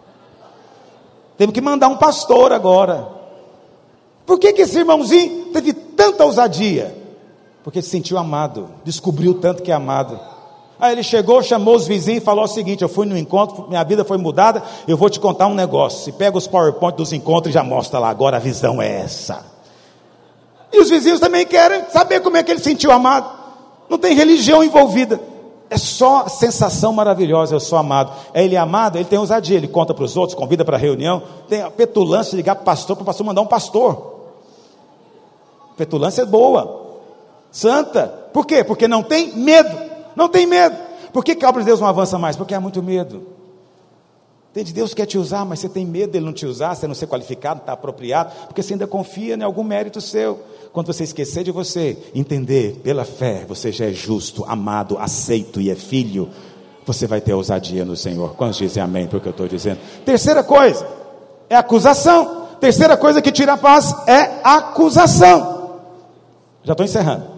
Speaker 2: temos que mandar um pastor agora. Por que que esse irmãozinho teve tanta ousadia? Porque se sentiu amado, descobriu tanto que é amado. Aí ele chegou, chamou os vizinhos e falou o seguinte: eu fui no encontro, minha vida foi mudada, eu vou te contar um negócio. Se pega os PowerPoint dos encontros e já mostra lá, agora a visão é essa. E os vizinhos também querem saber como é que ele sentiu amado. Não tem religião envolvida, é só sensação maravilhosa. Eu sou amado. É ele amado, ele tem ousadia, ele conta para os outros, convida para a reunião, tem a petulância de ligar para o pastor, para o pastor mandar um pastor. Petulância é boa, santa. Por quê? Porque não tem medo. Não tem medo. Por que que a obra de Deus não avança mais? Porque há muito medo. Entende? Deus quer te usar, mas você tem medo dele não te usar, você não ser qualificado, não está apropriado, porque você ainda confia em algum mérito seu. Quando você esquecer de você, entender pela fé, você já é justo, amado, aceito e é filho, você vai ter ousadia no Senhor. Quantos dizem amém para o que eu estou dizendo? Terceira coisa, é acusação. Terceira coisa que tira a paz é acusação. Já estou encerrando.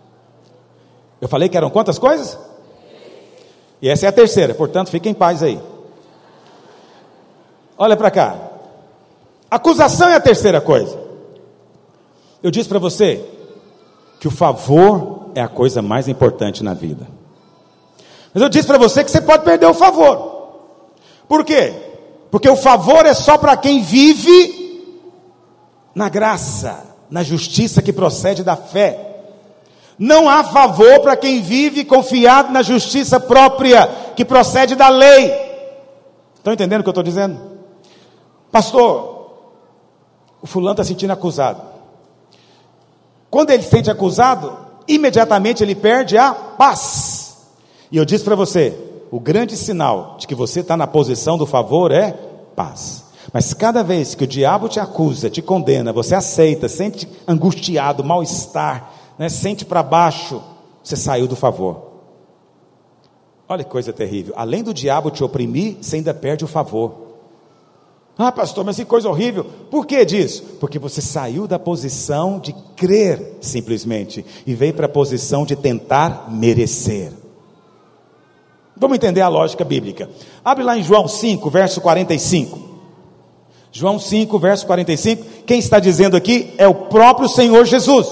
Speaker 2: Eu falei que eram quantas coisas? E essa é a terceira, portanto fique em paz aí. Olha para cá. Acusação é a terceira coisa. Eu disse para você que o favor é a coisa mais importante na vida. Mas eu disse para você que você pode perder o favor. Por quê? Porque o favor é só para quem vive na graça, na justiça que procede da fé. Não há favor para quem vive confiado na justiça própria, que procede da lei. Estão entendendo o que eu estou dizendo? Pastor, o fulano está se sentindo acusado. Quando ele se sente acusado, imediatamente ele perde a paz. E eu disse para você, o grande sinal de que você está na posição do favor é paz. Mas cada vez que o diabo te acusa, te condena, você aceita, sente angustiado, mal-estar, né, sente para baixo, você saiu do favor. Olha que coisa terrível. Além do diabo te oprimir, você ainda perde o favor. Ah, pastor, mas que coisa horrível. Por que disso? Porque você saiu da posição de crer simplesmente e veio para a posição de tentar merecer. Vamos entender a lógica bíblica. Abre lá em João cinco, verso quarenta e cinco. João cinco, verso quarenta e cinco. Quem está dizendo aqui é o próprio Senhor Jesus.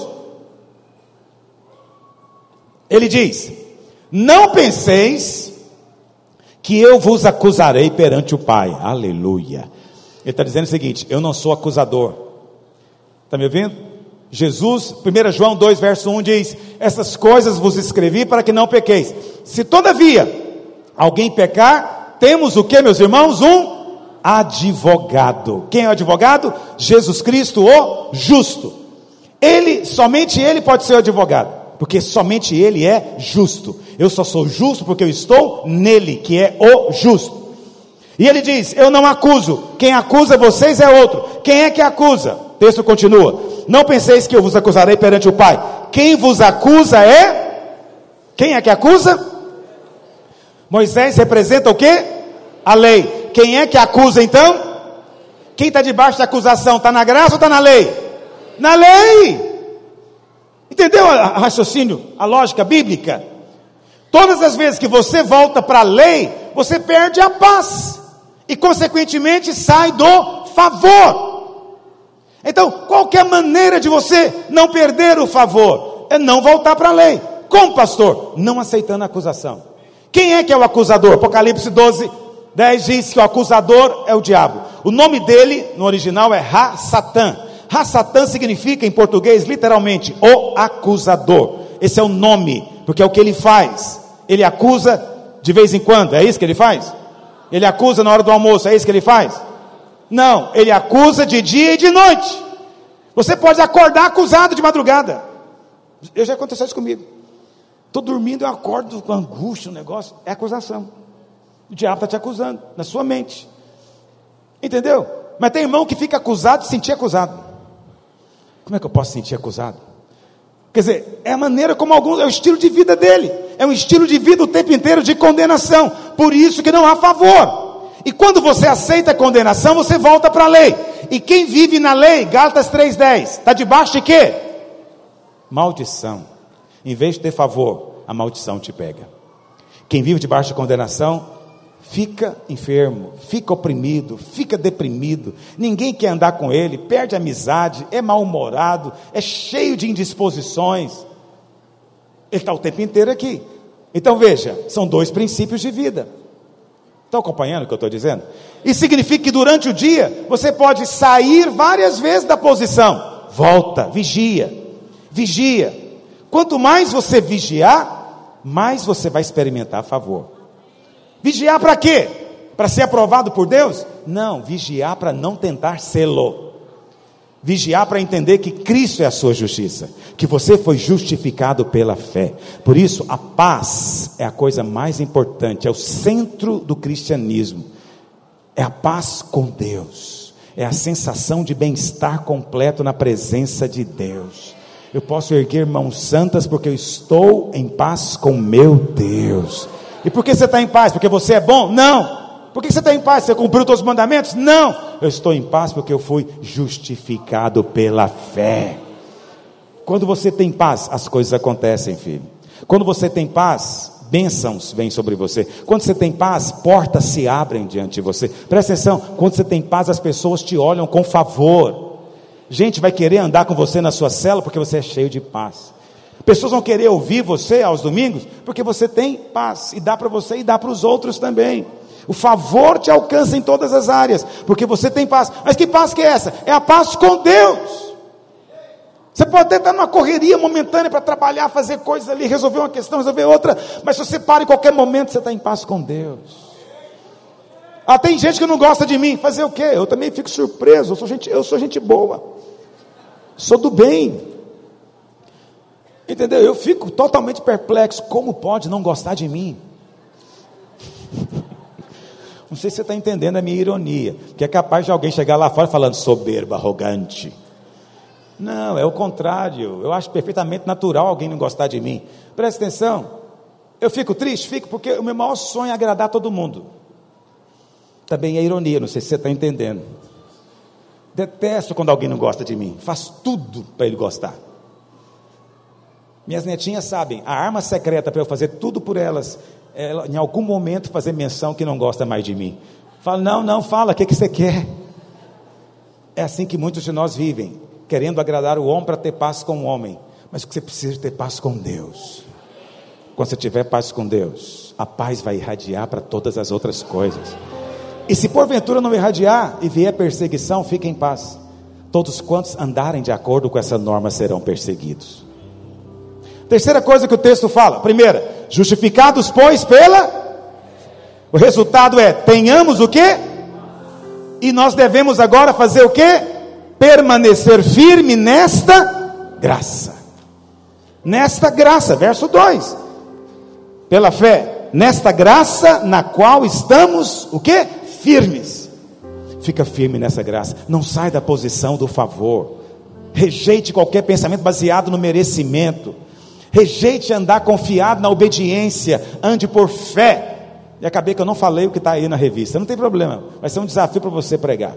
Speaker 2: Ele diz: não penseis que eu vos acusarei perante o Pai. Aleluia. Ele está dizendo o seguinte: eu não sou acusador. Está me ouvindo? Jesus, primeiro João dois, verso um diz: essas coisas vos escrevi para que não pequeis. Se todavia alguém pecar, temos o que, meus irmãos? Um advogado. Quem é o advogado? Jesus Cristo, o justo. Ele, somente ele pode ser o advogado, porque somente ele é justo. Eu só sou justo porque eu estou nele, que é o justo. E ele diz: eu não acuso, quem acusa vocês é outro. Quem é que acusa? O texto continua: não penseis que eu vos acusarei perante o Pai. Quem vos acusa é... Quem é que acusa? Moisés representa o quê? A lei. Quem é que acusa então? Quem está debaixo da acusação? Está na graça ou está na lei? Na lei. Entendeu o raciocínio, a lógica bíblica? Todas as vezes que você volta para a lei, você perde a paz e consequentemente sai do favor. Então, qual que é a maneira de você não perder o favor? É não voltar para a lei. Como, pastor? Não aceitando a acusação. Quem é que é o acusador? Apocalipse doze, dez diz que o acusador é o diabo. O nome dele no original é Ha-Satã. Ha-Satã significa em português literalmente o acusador. Esse é o nome, porque é o que ele faz. Ele acusa de vez em quando, é isso que ele faz? Ele acusa na hora do almoço, é isso que ele faz? Não, ele acusa de dia e de noite. Você pode acordar acusado de madrugada. Eu já aconteceu isso comigo. Estou dormindo, eu acordo com angústia, um negócio, é acusação. O diabo está te acusando, na sua mente. Entendeu? Mas tem irmão que fica acusado de sentir acusado. Como é que eu posso sentir acusado? Quer dizer, é a maneira como alguns, é o estilo de vida dele. É um estilo de vida o tempo inteiro de condenação. Por isso que não há favor. E quando você aceita a condenação, você volta para a lei. E quem vive na lei, Gálatas três, dez, está debaixo de quê? Maldição. Em vez de ter favor, a maldição te pega. Quem vive debaixo de condenação fica enfermo, fica oprimido, fica deprimido, ninguém quer andar com ele, perde a amizade, é mal-humorado, é cheio de indisposições. Ele está o tempo inteiro aqui. Então veja, são dois princípios de vida. Estão acompanhando o que eu estou dizendo? Isso significa que durante o dia, você pode sair várias vezes da posição. Volta, vigia, vigia. Quanto mais você vigiar, mais você vai experimentar a favor. Vigiar para quê? Para ser aprovado por Deus? Não, vigiar para não tentar sê-lo. Vigiar para entender que Cristo é a sua justiça, que você foi justificado pela fé. Por isso, a paz é a coisa mais importante, é o centro do cristianismo. É a paz com Deus, é a sensação de bem-estar completo na presença de Deus. Eu posso erguer mãos santas porque eu estou em paz com meu Deus. E por que você está em paz? Porque você é bom? Não. Por que você está em paz? Você cumpriu todos os mandamentos? Não. Eu estou em paz porque eu fui justificado pela fé. Quando você tem paz, as coisas acontecem, filho. Quando você tem paz, bênçãos vêm sobre você. Quando você tem paz, portas se abrem diante de você. Presta atenção, quando você tem paz, as pessoas te olham com favor. Gente vai querer andar com você na sua cela porque você é cheio de paz. Pessoas vão querer ouvir você aos domingos porque você tem paz, e dá para você e dá para os outros também. O favor te alcança em todas as áreas, porque você tem paz. Mas que paz que é essa? É a paz com Deus. Você pode até estar numa correria momentânea para trabalhar, fazer coisas ali, resolver uma questão, resolver outra, mas se você para em qualquer momento, você está em paz com Deus. Ah, tem gente que não gosta de mim. Fazer o quê? Eu também fico surpreso. Eu sou gente, eu sou gente boa, sou do bem. Entendeu? Eu fico totalmente perplexo. Como pode não gostar de mim? Não sei se você está entendendo a minha ironia, que é capaz de alguém chegar lá fora falando soberbo, arrogante. Não, é o contrário. Eu acho perfeitamente natural alguém não gostar de mim. Presta atenção. Eu fico triste? Fico, porque o meu maior sonho é agradar todo mundo. Também é ironia, não sei se você está entendendo. Detesto quando alguém não gosta de mim. Faço tudo para ele gostar. Minhas netinhas sabem, a arma secreta para eu fazer tudo por elas, é, em algum momento, fazer menção que não gosta mais de mim. Falo, não, não, fala, o que, que você quer? É assim que muitos de nós vivem, querendo agradar o homem para ter paz com o homem. Mas o que você precisa é ter paz com Deus. Quando você tiver paz com Deus, a paz vai irradiar para todas as outras coisas. E se porventura não irradiar e vier perseguição, fique em paz, Todos quantos andarem de acordo com essa norma serão perseguidos. Terceira coisa que o texto fala. Primeira, justificados, pois, pela... O resultado é, tenhamos o quê? E nós devemos agora fazer o quê? Permanecer firme nesta graça. Nesta graça, verso dois. Pela fé, nesta graça na qual estamos, o quê? Firmes. Fica firme nessa graça. Não sai da posição do favor. Rejeite qualquer pensamento baseado no merecimento. Rejeite andar confiado na obediência. Ande por fé. E acabei que eu não falei o que está aí na revista. Não tem problema. Vai ser um desafio para você pregar.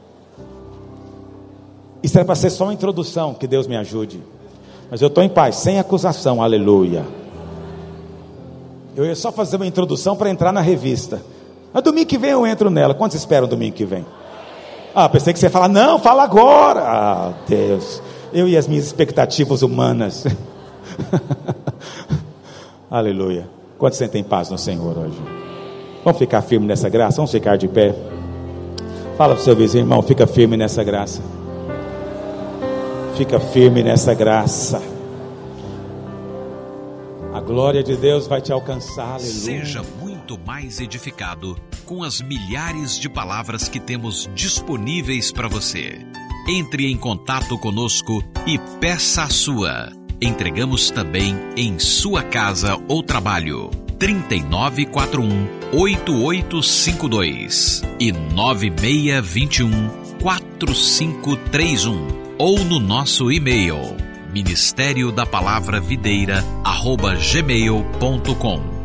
Speaker 2: Isso era para ser só uma introdução. Que Deus me ajude. Mas eu estou em paz, sem acusação. Aleluia. Eu ia só fazer uma introdução para entrar na revista. Mas domingo que vem eu entro nela. Quantos esperam domingo que vem? Ah, pensei que você ia falar, não, fala agora. Ah, Deus. Eu e as minhas expectativas humanas. Aleluia. Quantos sentem paz no Senhor hoje? Vamos ficar firme nessa graça? Vamos ficar de pé? Fala para o seu vizinho, irmão, fica firme nessa graça. Fica firme nessa graça. A glória de Deus vai te alcançar. Aleluia.
Speaker 1: Seja muito mais edificado com as milhares de palavras que temos disponíveis para você. Entre em contato conosco e peça a sua. Entregamos também em sua casa ou trabalho. trinta e nove quarenta e um, oitenta e oito cinquenta e dois e nove seis dois um, quatro cinco três um ou no nosso e-mail ministério da palavra videira arroba gmail ponto com.